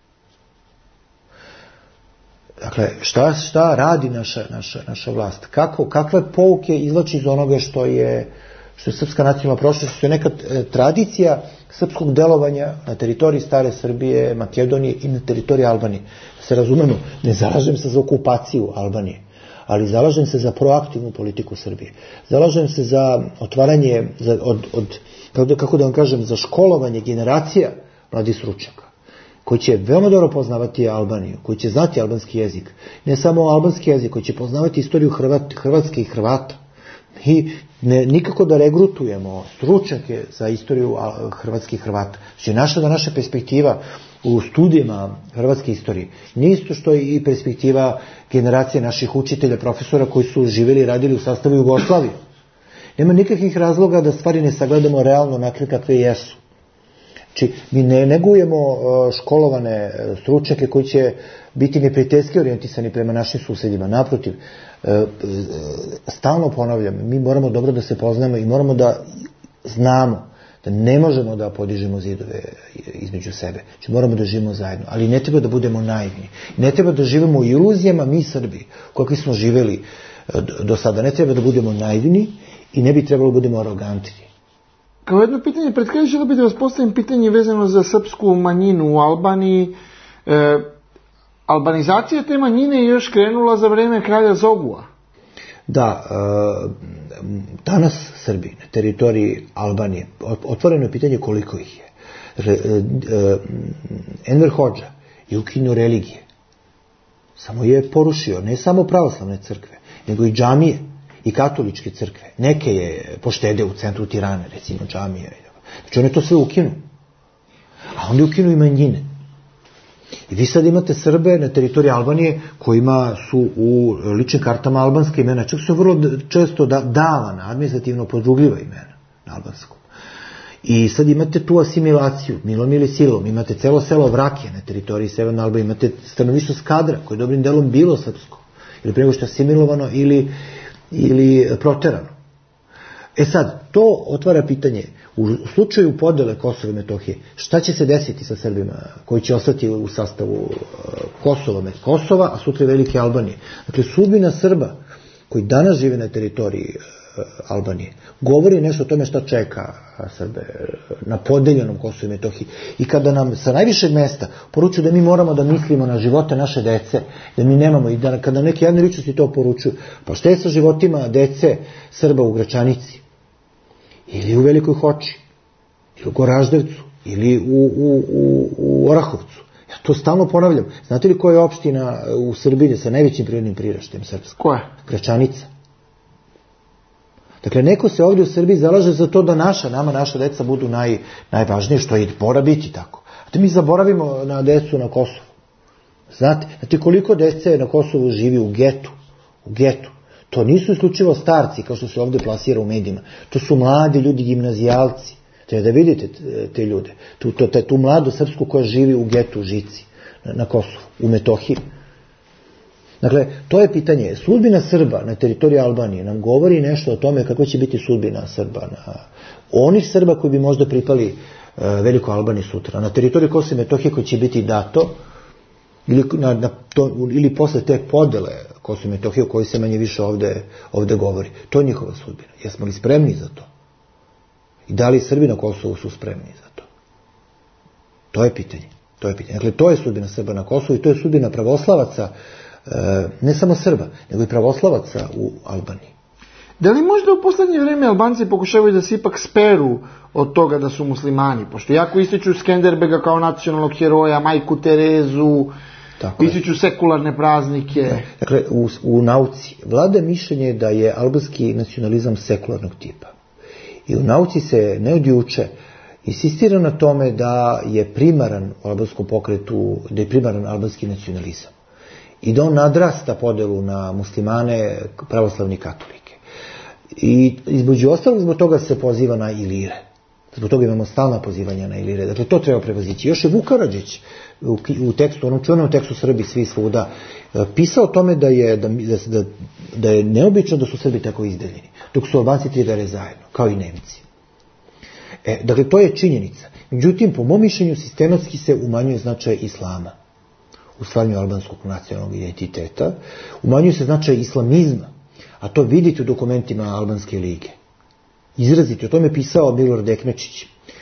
Dakle, šta radi naša vlast? Kakve pouke izvlači iz onoga što je srpska nacionalna prošlost, što je neka tradicija srpskog delovanja na teritoriji stare Srbije, Makedonije i na teritoriji Albanije. Da se razumemo, ne zalažem se za okupaciju Albanije, ali zalažem se za proaktivnu politiku Srbije. Zalažem se za otvaranje, kako da vam kažem, za školovanje generacija mladih stručnjaka, koji će veoma dobro poznavati Albaniju, koji će znati albanski jezik. Ne samo albanski jezik, koji će poznavati istoriju Hrvatske i Hrvata. I nikako da regrutujemo stručnjake za istoriju Hrvatske i Hrvata. Znači, naša perspektiva u studijama hrvatske istorije nije isto što je i perspektiva generacije naših učitelja, profesora koji su živjeli i radili u sastavu Jugoslavije. Nema nikakvih razloga da stvari ne sagledamo realno onakve kakve jesu. Znači, mi ne negujemo školovane stručnjake koji će biti neprijateljski orijentisani prema našim susedima. Naprotiv, stalno ponavljam, mi moramo dobro da se poznamo i moramo da znamo da ne možemo da podižemo zidove između sebe. Znači, moramo da živimo zajedno, ali ne treba da budemo naivni. Ne treba da živimo u iluzijama mi Srbi, kakvi smo živeli do sada. Ne treba da budemo naivni i ne bi trebalo da budemo arogantni. Kao jedno pitanje, pred kraj želio bih da vas postavim pitanje vezano za srpsku manjinu u Albaniji. Albanizacija te manjine je još krenula za vreme kralja Zogua. Da, danas Srbi na teritoriji Albanije, otvoreno je pitanje koliko ih je. Enver Hodža je ukinuo religije. Samo je porušio ne samo pravoslavne crkve, nego i džamije i katoličke crkve. Neke je poštede u centru Tirane, recimo džamije. Znači on je to sve ukinuo. A on je ukinuo i manjine. I vi sad imate Srbe na teritoriji Albanije kojima su u ličnim kartama albanske imena. Čak su vrlo često davana, administrativno podrugljiva imena na albanskom. I sad imate tu asimilaciju, milom ili silom. Imate celo selo Vrake na teritoriji Severne Albanije. Imate stanovništvo Skadra, koje je dobrim delom bilo srpsko. Ili preko što je asimilovano ili proterano. E sad, to otvara pitanje, u slučaju podele Kosova i Metohije, šta će se desiti sa Srbima koji će ostati u sastavu Kosova, a sutra Velike Albanije? Dakle, sudbina Srba koji danas žive na teritoriji Albanije govori nešto o tome šta čeka Srbe na podeljenom Kosovu i Metohiji. I kada nam sa najvišeg mesta poručuju da mi moramo da mislimo na živote naše dece, da mi nemamo, i da kada neke javne ličnosti to poručuju, pa šta je sa životima dece Srba u Gračanici ili u Velikoj Hoči ili u Goraždevcu ili u Orahovcu. Ja to stalno ponavljam. Znate li koja je opština u Srbiji sa najvećim prirodnim priraštajem srpskom? Koja? Gračanica. Dakle, neko se ovdje u Srbiji zalaže za to da nama naša deca budu najvažnije, što i mora biti tako. A to mi zaboravimo na decu na Kosovu. Znate koliko dece na Kosovu živi u getu. To nisu isključivo starci, kao što se ovdje plasira u medijima. To su mladi ljudi, gimnazijalci. Treba da vidite te ljude. Tu mladu srpsku koja živi u getu, u Žici, na Kosovu, u Metohiji. Dakle, to je pitanje. Sudbina Srba na teritoriji Albanije nam govori nešto o tome kako će biti sudbina Srba. Onih Srba koji bi možda pripali Velikoj Albaniji sutra. Na teritoriji Kosova i Metohije koji će biti dato, ili posle te podele Kosova i Metohije o kojoj se manje više ovdje govori. To je njihova sudbina. Jesmo li spremni za to? I da li Srbi na Kosovu su spremni za to? To je pitanje. Dakle, to je sudbina Srba na Kosovu i to je sudbina pravoslavaca, ne samo Srba, nego i pravoslavaca u Albaniji. Da li možda u posljednje vrijeme Albanci pokušavaju da se ipak speru od toga da su muslimani? Pošto jako ističu Skenderbega kao nacionalnog heroja, majku Terezu, ističu sekularne praznike. Dakle, u nauci vlada mišljenje da je albanski nacionalizam sekularnog tipa. I u nauci se ne od juče insistira na tome da je primaran u albanskom pokretu, da je primaran albanski nacionalizam. I da on nadrasta podelu na muslimane, pravoslavni i katolike. I između ostalog zbog toga se poziva na Ilire. Zbog toga imamo stalna pozivanja na Ilire. Dakle, to treba prevazići. Još je Vuk Karadžić u tekstu, onom čuvenom tekstu Srbi svi svuda, pisao o tome da je neobično da su Srbi tako izdeljeni, dok su Albanci trigare zajedno, kao i Nemci. Dakle, to je činjenica. Međutim, po mom mišljenju, sistematski se umanjuje značaj islama u stvaranju albanskog nacionalnog identiteta, umanjuje se značaj islamizma, a to vidite u dokumentima Albanske lige. Izraziti, o tome je pisao Milorad Ekmečić.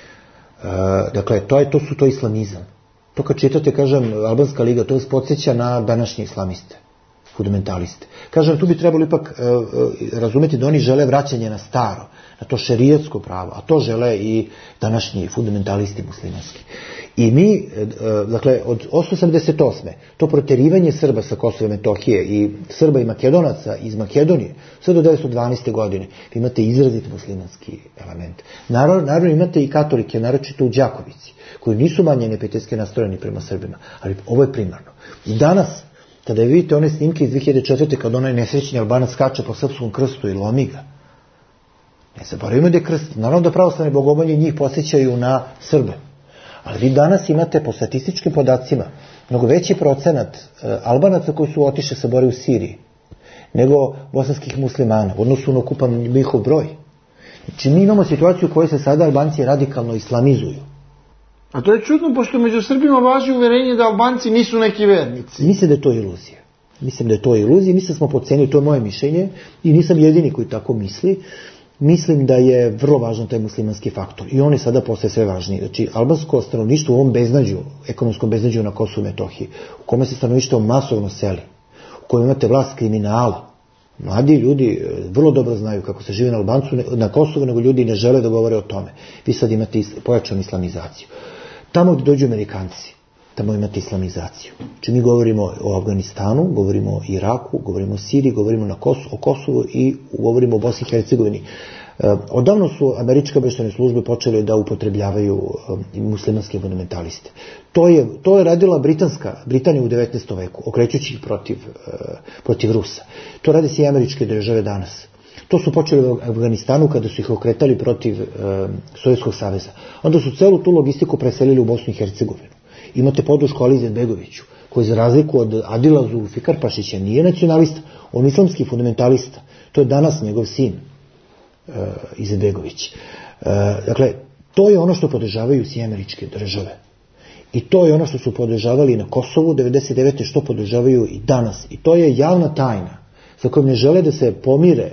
Dakle, to je islamizam. To kad čitate, kažem, Albanska liga, to vas podsjeća na današnje islamiste, fundamentaliste. Kažem, tu bi trebalo ipak razumjeti da oni žele vraćanje na staro, na to šerijatsko pravo, a to žele i današnji fundamentalisti muslimanski. I mi, dakle, od 1988. to proterivanje Srba sa Kosova i Metohije i Srba i Makedonaca iz Makedonije, sve do 1912. godine, vi imate izrazit muslimanski element. Naravno imate i katolike, naročito u Đakovici, koji nisu manje neprijateljski nastrojeni prema Srbima, ali ovo je primarno. I danas, kada vidite one snimke iz 2004. kad onaj nesrećni Albanac skače po srpskom krstu i lomi ga, ne zaboravimo da je krst. Naravno da pravoslavne bogomolje njih podsjećaju na Srbe. Ali vi danas imate po statističkim podacima mnogo veći procenat Albanaca koji su otišli se bore u Siriji nego bosanskih muslimana u odnosu na ukupan njihov broj. Znači mi imamo situaciju u kojoj se sada Albanci radikalno islamizuju. A to je čudno, pošto među Srbima važi uverenje da Albanci nisu neki vernici. Mislim da je to iluzija. Mislim da smo podcenili, to je moje mišljenje i nisam jedini koji tako misli. Mislim da je vrlo važan taj muslimanski faktor i on je sada postaje sve važniji. Znači, albansko stanovništvo u ovom beznađu, ekonomskom beznađu na Kosovu i Metohiji, u kome se stanovništvo masovno seli, u kojem imate vlast kriminala. Mladi ljudi vrlo dobro znaju kako se živi na Kosovu, nego ljudi ne žele da govore o tome. Vi sad imate pojačanu islamizaciju. Tamo gdje dođu Amerikanci, tamo imate islamizaciju. Znači mi govorimo o Afganistanu, govorimo o Iraku, govorimo o Siriji, govorimo o Kosovu i govorimo o Bosni i Hercegovini. Odavno su američke obavještajne službe počele da upotrebljavaju muslimanske fundamentaliste. To je radila Britanija u 19. veku, okrećući ih protiv Rusa. To rade se i američke države danas. To su počeli u Afganistanu kada su ih okretali protiv Sovjetskog saveza. Onda su celu tu logistiku preselili u Bosnu i Hercegovinu. Imate podršku Ali Izetbegoviću, koji za razliku od Adila Zulfikarpašića nije nacionalista, on islamski fundamentalista. To je danas njegov sin Izetbegović. Dakle, to je ono što podržavaju sve američke države. I to je ono što su podržavali na Kosovu 1999. što podržavaju i danas. I to je javna tajna za kojom ne žele da se pomire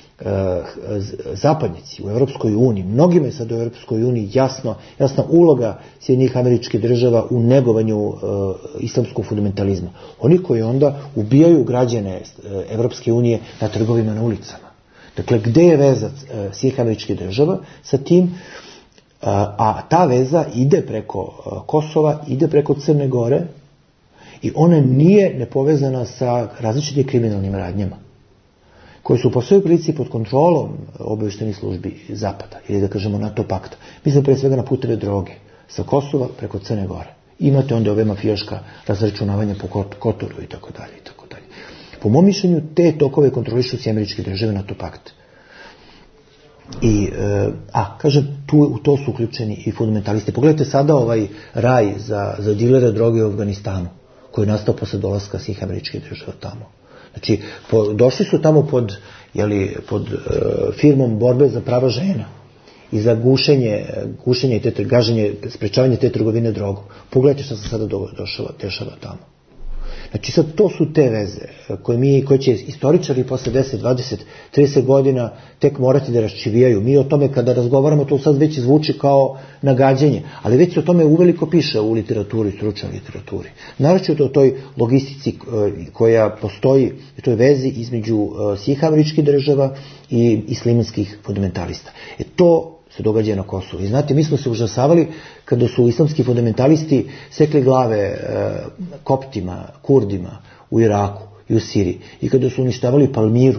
zapadnjaci u Europskoj uniji. Mnogima je sad u Europskoj uniji jasna uloga Sjedinjenih Američkih Država u negovanju islamskog fundamentalizma. Oni koji onda ubijaju građane Europske unije na trgovima, na ulicama. Dakle, gde je veza Sjedinjenih Američkih Država sa tim? A ta veza ide preko Kosova, ide preko Crne Gore i ona nije nepovezana sa različitim kriminalnim radnjama koje su po svojoj prilici pod kontrolom obavještajnih službi Zapada ili da kažemo NATO pakta. Mislim pre svega na puteve droge sa Kosova preko Crne Gore. Imate onda ove mafijaška razračunavanja po Kotoru i tako dalje i tako dalje. Po mom mišljenju te tokove kontrolišu Američke države, NATO pakt. I, kažem, u to su uključeni i fundamentalisti. Pogledajte sada ovaj raj za dilere droge u Afganistanu, koji je nastao posle dolaska svih Američkih država tamo. Znači, došli su tamo pod firmom borbe za prava žena i za gušenje i gaženje, sprečavanje te trgovine drogom. Pogledajte što se sada dešava tamo. Znači sad to su te veze koje će istoričari posle 10, 20, 30 godina tek morati da raščivijaju. Mi o tome kada razgovaramo to sad već zvuči kao nagađanje, ali već se o tome uveliko piše u literaturi, stručnoj literaturi. Naročito o toj logistici koja postoji, toj vezi između svih američkih država i islamskih fundamentalista. To se događa na Kosovu. I znate, mi smo se užasavali kada su islamski fundamentalisti sekli glave koptima, kurdima u Iraku i u Siriji i kada su uništavali Palmiru,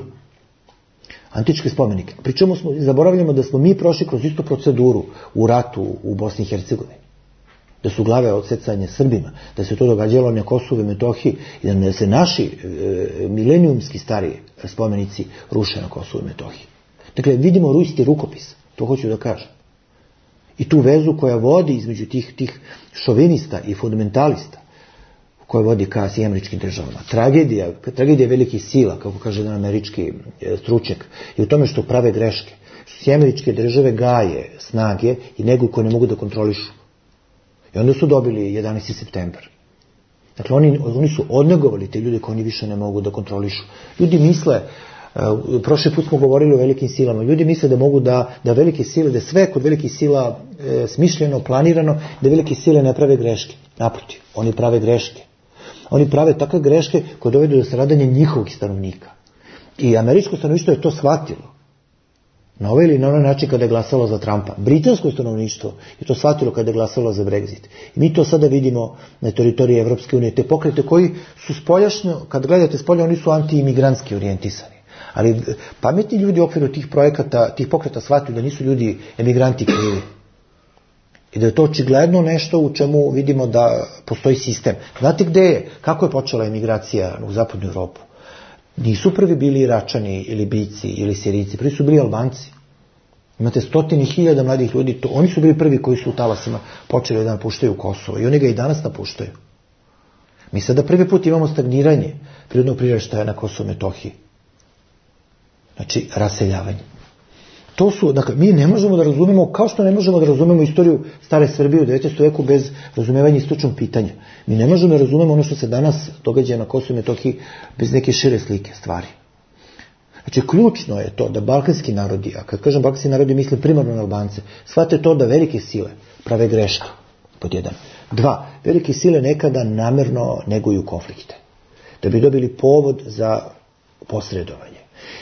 antičke spomenike. Pričemu zaboravljamo da smo mi prošli kroz istu proceduru u ratu u Bosni i Hercegovini. Da su glave odsecanje Srbima, da se to događalo na Kosovu i Metohiji i da se naši milenijumski stari spomenici ruše na Kosovu i Metohiji. Dakle, vidimo ruski rukopis. To hoću da kažem. I tu vezu koja vodi između tih šovinista i fundamentalista, koja vodi ka svim američkim državama. Tragedija velikih sila, kako kaže jedan američki stručnjak, je u tome što prave greške. Što sve američke države gaje snage i neguju koje ne mogu da kontrolišu. I onda su dobili 11. septembar. Dakle, oni su odnegovali te ljude koje oni više ne mogu da kontrolišu. Ljudi misle, prošli put smo govorili o velikim silama, ljudi misle da mogu da velike sile, da sve kod velikih sila smišljeno, planirano, da velike sile ne prave greške. Naprotiv, oni prave greške. Oni prave takve greške koje dovedu do stradanja njihovih stanovnika. I američko stanovništvo je to shvatilo. Na ovaj ili na onaj način kada je glasalo za Trumpa. Britansko stanovništvo je to shvatilo kada je glasalo za Brexit. I mi to sada vidimo na teritoriji Evropske unije. Te pokrete koji su spoljašno, kad gledate spolja, oni su anti-imigrantski orijentisani. Ali pametni ljudi u okviru tih pokreta shvatili da nisu ljudi emigranti krivi. I da je to očigledno nešto u čemu vidimo da postoji sistem. Znate gde je? Kako je počela emigracija u zapadnu Evropu? Nisu prvi bili Iračani ili Bijci ili Sirijci, prvi su bili Albanci. Imate 100.000 mladih ljudi, oni su bili prvi koji su u talasima počeli da napuštaju Kosovo i oni ga i danas napuštaju. Mi sada prvi put imamo stagniranje prirodnog priraštaja na Kosovo i Metohiji. Znači, raseljavanje. To su, dakle, mi ne možemo da razumemo, kao što ne možemo da razumemo istoriju stare Srbije u 19. veku bez razumevanja istočnog pitanja. Mi ne možemo da razumemo ono što se danas događa na Kosovu i Metohiji bez neke šire slike stvari. Znači, ključno je to da balkanski narodi, a kad kažem balkanski narodi mislim primarno na Albance, shvate to da velike sile prave greške, pod jedan. 2. Velike sile nekada namerno neguju konflikte, da bi dobili povod za posredovanje.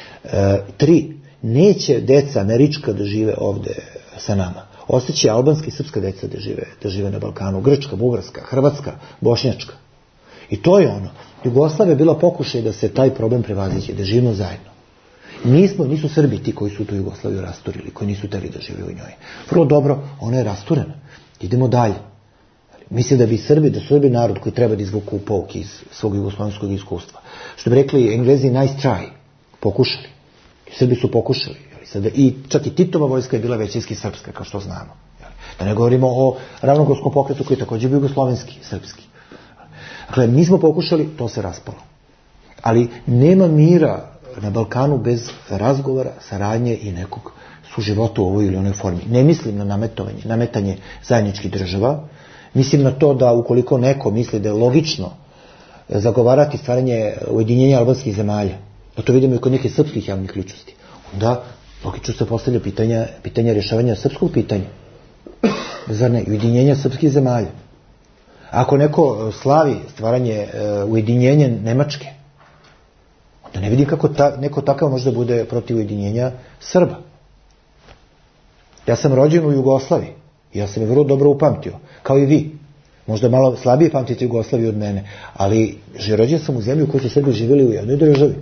3. Neće deca američka da žive ovde sa nama. Ostaće albanska i srpska deca da žive na Balkanu. Grčka, bugarska, hrvatska, bošnjačka. I to je ono. Jugoslavija je bila pokušaj da se taj problem prevaziđe, da živimo zajedno. Nisu Srbi ti koji su tu Jugoslaviju rasturili, koji nisu teli da žive u njoj. Vrlo dobro, ona je rasturena. Idemo dalje. Mislim da su Srbi narod koji treba da izvuku pouk iz svog jugoslovenskog iskustva. Što bi rekli Englezi, nice try. Pokušali. Srbi su pokušali. I čak i Titova vojska je bila većinski srpska, kao što znamo. Da ne govorimo o ravnogorskom pokretu koji je također bio jugoslovenski, srpski. Dakle, mi smo pokušali, to se raspalo. Ali nema mira na Balkanu bez razgovora, saradnje i nekog suživota u ovoj ili onoj formi. Ne mislim na nametanje zajedničkih država. Mislim na to da ukoliko neko misli da je logično zagovarati stvaranje ujedinjenja albanskih zemalja, a to vidimo i kod nekih srpskih javnih ličnosti, onda logično se postavlja pitanja rješavanja srpskog pitanja. Zar ne? Ujedinjenja srpskih zemalja. Ako neko slavi stvaranje ujedinjenja Nemačke, onda ne vidim kako neko takav može da bude protiv ujedinjenja Srba. Ja sam rođen u Jugoslaviji. Ja sam je vrlo dobro upamtio, kao i vi. Možda malo slabije pamtite Jugoslaviju od mene, ali rođen sam u zemlji u kojoj su Srbi živjeli u jednoj državi.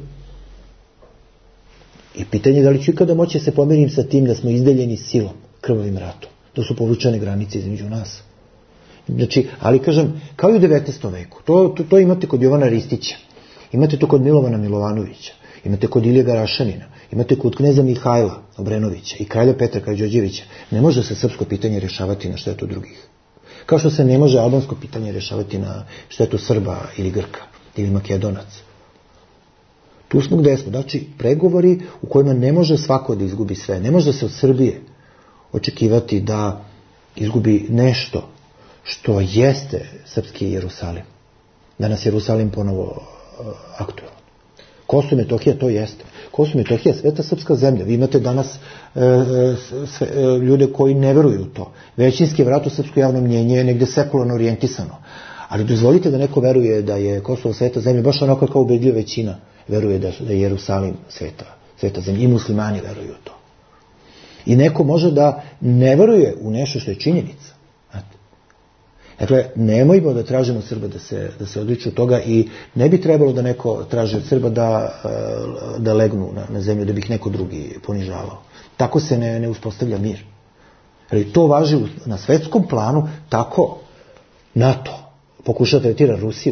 I pitanje je da li ću ikada moći se pomirim sa tim da smo izdeljeni silom, krvavim ratom. To su povučene granice između nas. Znači, ali kažem, kao i u 19. veku, to imate kod Jovana Ristića, imate to kod Milovana Milovanovića, imate kod Ilije Garašanina, imate kod kneza Mihajla Obrenovića i kralja Petra Karađorđevića. Ne može se srpsko pitanje rješavati na štetu drugih. Kao što se ne može albansko pitanje rješavati na štetu Srba ili Grka ili Makedonaca. Tu smo gde smo. Znači, pregovori u kojima ne može svako da izgubi sve. Ne može se od Srbije očekivati da izgubi nešto što jeste srpski Jerusalim. Danas Jerusalim ponovo aktualan. Kosovo i Metohija to jeste. Kosovo i Metohija je sveta srpska zemlja. Vi imate danas ljude koji ne veruju u to. Većinski vrat u srpsko javno mnjenje je negde sekularno orijentisano. Ali dozvolite da neko veruje da je Kosovo sveta zemlja, baš onako kao ubedljiva većina veruje da je Jerusalim sveta zemlja. I muslimani veruju u to. I neko može da ne veruje u nešto što je činjenica. Dakle, nemojmo da tražimo Srba da se odriču toga i ne bi trebalo da neko traži od Srba da legnu na zemlju, da bi ih neko drugi ponižavao. Tako se ne uspostavlja mir. Ali to važi na svetskom planu, tako NATO pokušava tretira Rusiju.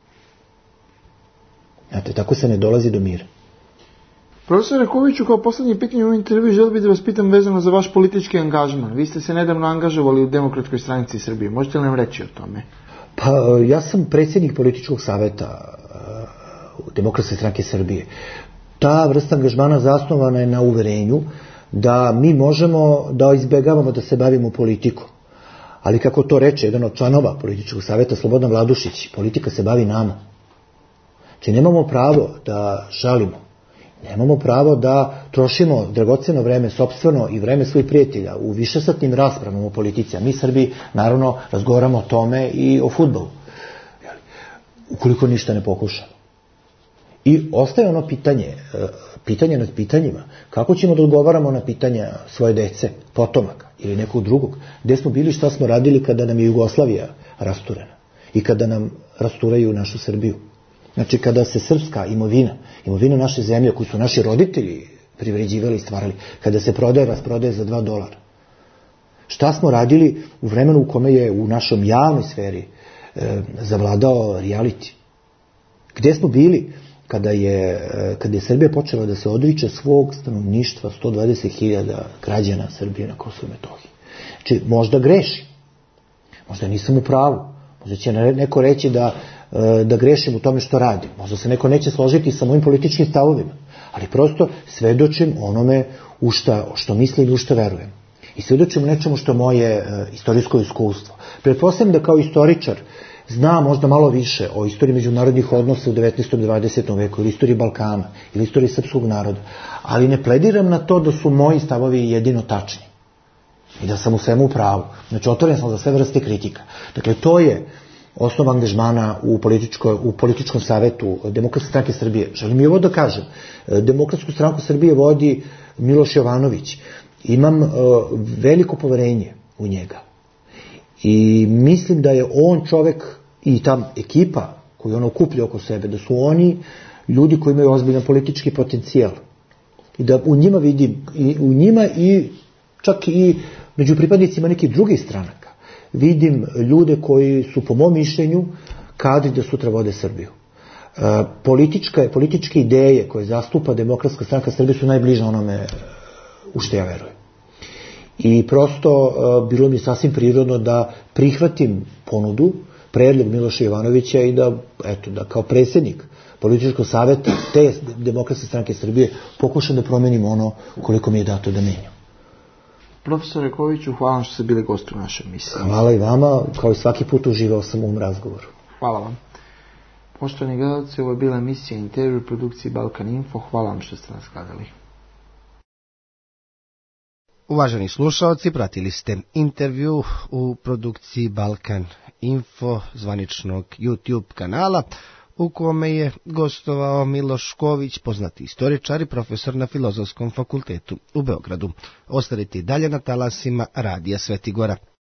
Znate, tako se ne dolazi do mira. Profesor Rakoviću, kao poslednje pitanje u ovom intervju želio bih da vas pitam vezano za vaš politički angažman. Vi ste se nedavno angažovali u Demokratskoj stranici Srbije. Možete li nam reći o tome? Pa, ja sam predsjednik političkog saveta Demokratske stranke Srbije. Ta vrsta angažmana zasnovana je na uverenju da mi možemo da izbegavamo da se bavimo politikom. Ali kako to reče jedan od članova političkog saveta, Slobodan Vladušić, politika se bavi nama. Znači, nemamo pravo da žalimo. Nemamo pravo da trošimo dragoceno vreme sopstveno i vreme svojih prijatelja u višesatnim raspravama o politici. A mi Srbi, naravno, razgovaramo o tome i o fudbalu. Ukoliko ništa ne pokušamo. I ostaje ono pitanje nad pitanjima. Kako ćemo da odgovaramo na pitanja svoje dece, potomaka ili nekog drugog? Gde smo bili, šta smo radili kada nam je Jugoslavija rasturena? I kada nam rasturaju našu Srbiju? Znači, kada se srpska imovina naše zemlje, koju su naši roditelji privređivali i stvarali, kada se rasprodaje za $2. Šta smo radili u vremenu u kome je u našom javnoj sferi zavladao reality? Gde smo bili kada je Srbija počela da se odriče svog stanovništva, 120.000 građana Srbije na Kosovu i Metohiji? Znači, možda grešim, možda nisam u pravu, možda će neko reći da grešim u tome što radim. Možda se neko neće složiti sa mojim političkim stavovima, ali prosto svedočim onome što mislim i u što verujem. I svedočim nečemu što je moje istorijsko iskustvo. Pretpostavljam da kao istoričar znam možda malo više o istoriji međunarodnih odnosa u 19. i 20. veku, ili istoriji Balkana, ili istoriji srpskog naroda, ali ne plediram na to da su moji stavovi jedino tačni i da sam u svemu u pravu. Znači, otvoren sam za sve vrste kritika. Dakle, to je osnov angažmana u političkom savetu Demokratske stranke Srbije. Želim i ovo da kažem. Demokratsku stranku Srbije vodi Miloš Jovanović. Imam veliko poverenje u njega. I mislim da je on čovek i ta ekipa koju on okuplja oko sebe, da su oni ljudi koji imaju ozbiljan politički potencijal. I da u njima vidim, u njima i čak i među pripadnicima nekih drugih stranaka, vidim ljude koji su, po mom mišljenju, kadri da sutra vode Srbiju. Političke ideje koje zastupa Demokratska stranka Srbije su najbliže onome u što ja verujem. I prosto bilo mi sasvim prirodno da prihvatim ponudu, predlog Miloša Jovanovića i da kao predsjednik političkog saveta te Demokratske stranke Srbije pokušam da promenim ono koliko mi je dato da menjam. Profesor Rakoviću, hvala vam što ste bili gost u našoj emisiji. Hvala i vama, kao i svaki put uživao sam u ovom razgovoru. Hvala vam. Poštovani gledalci, ovo je bila emisija intervju u produkciji Balkan Info. Hvala vam što ste nas gledali. Uvaženi slušalci, pratili ste intervju u produkciji Balkan Info zvaničnog YouTube kanala, u kome je gostovao Miloš Šković, poznati istoričar i profesor na Filozofskom fakultetu u Beogradu. Ostanite i dalje na talasima Radija Svetigora.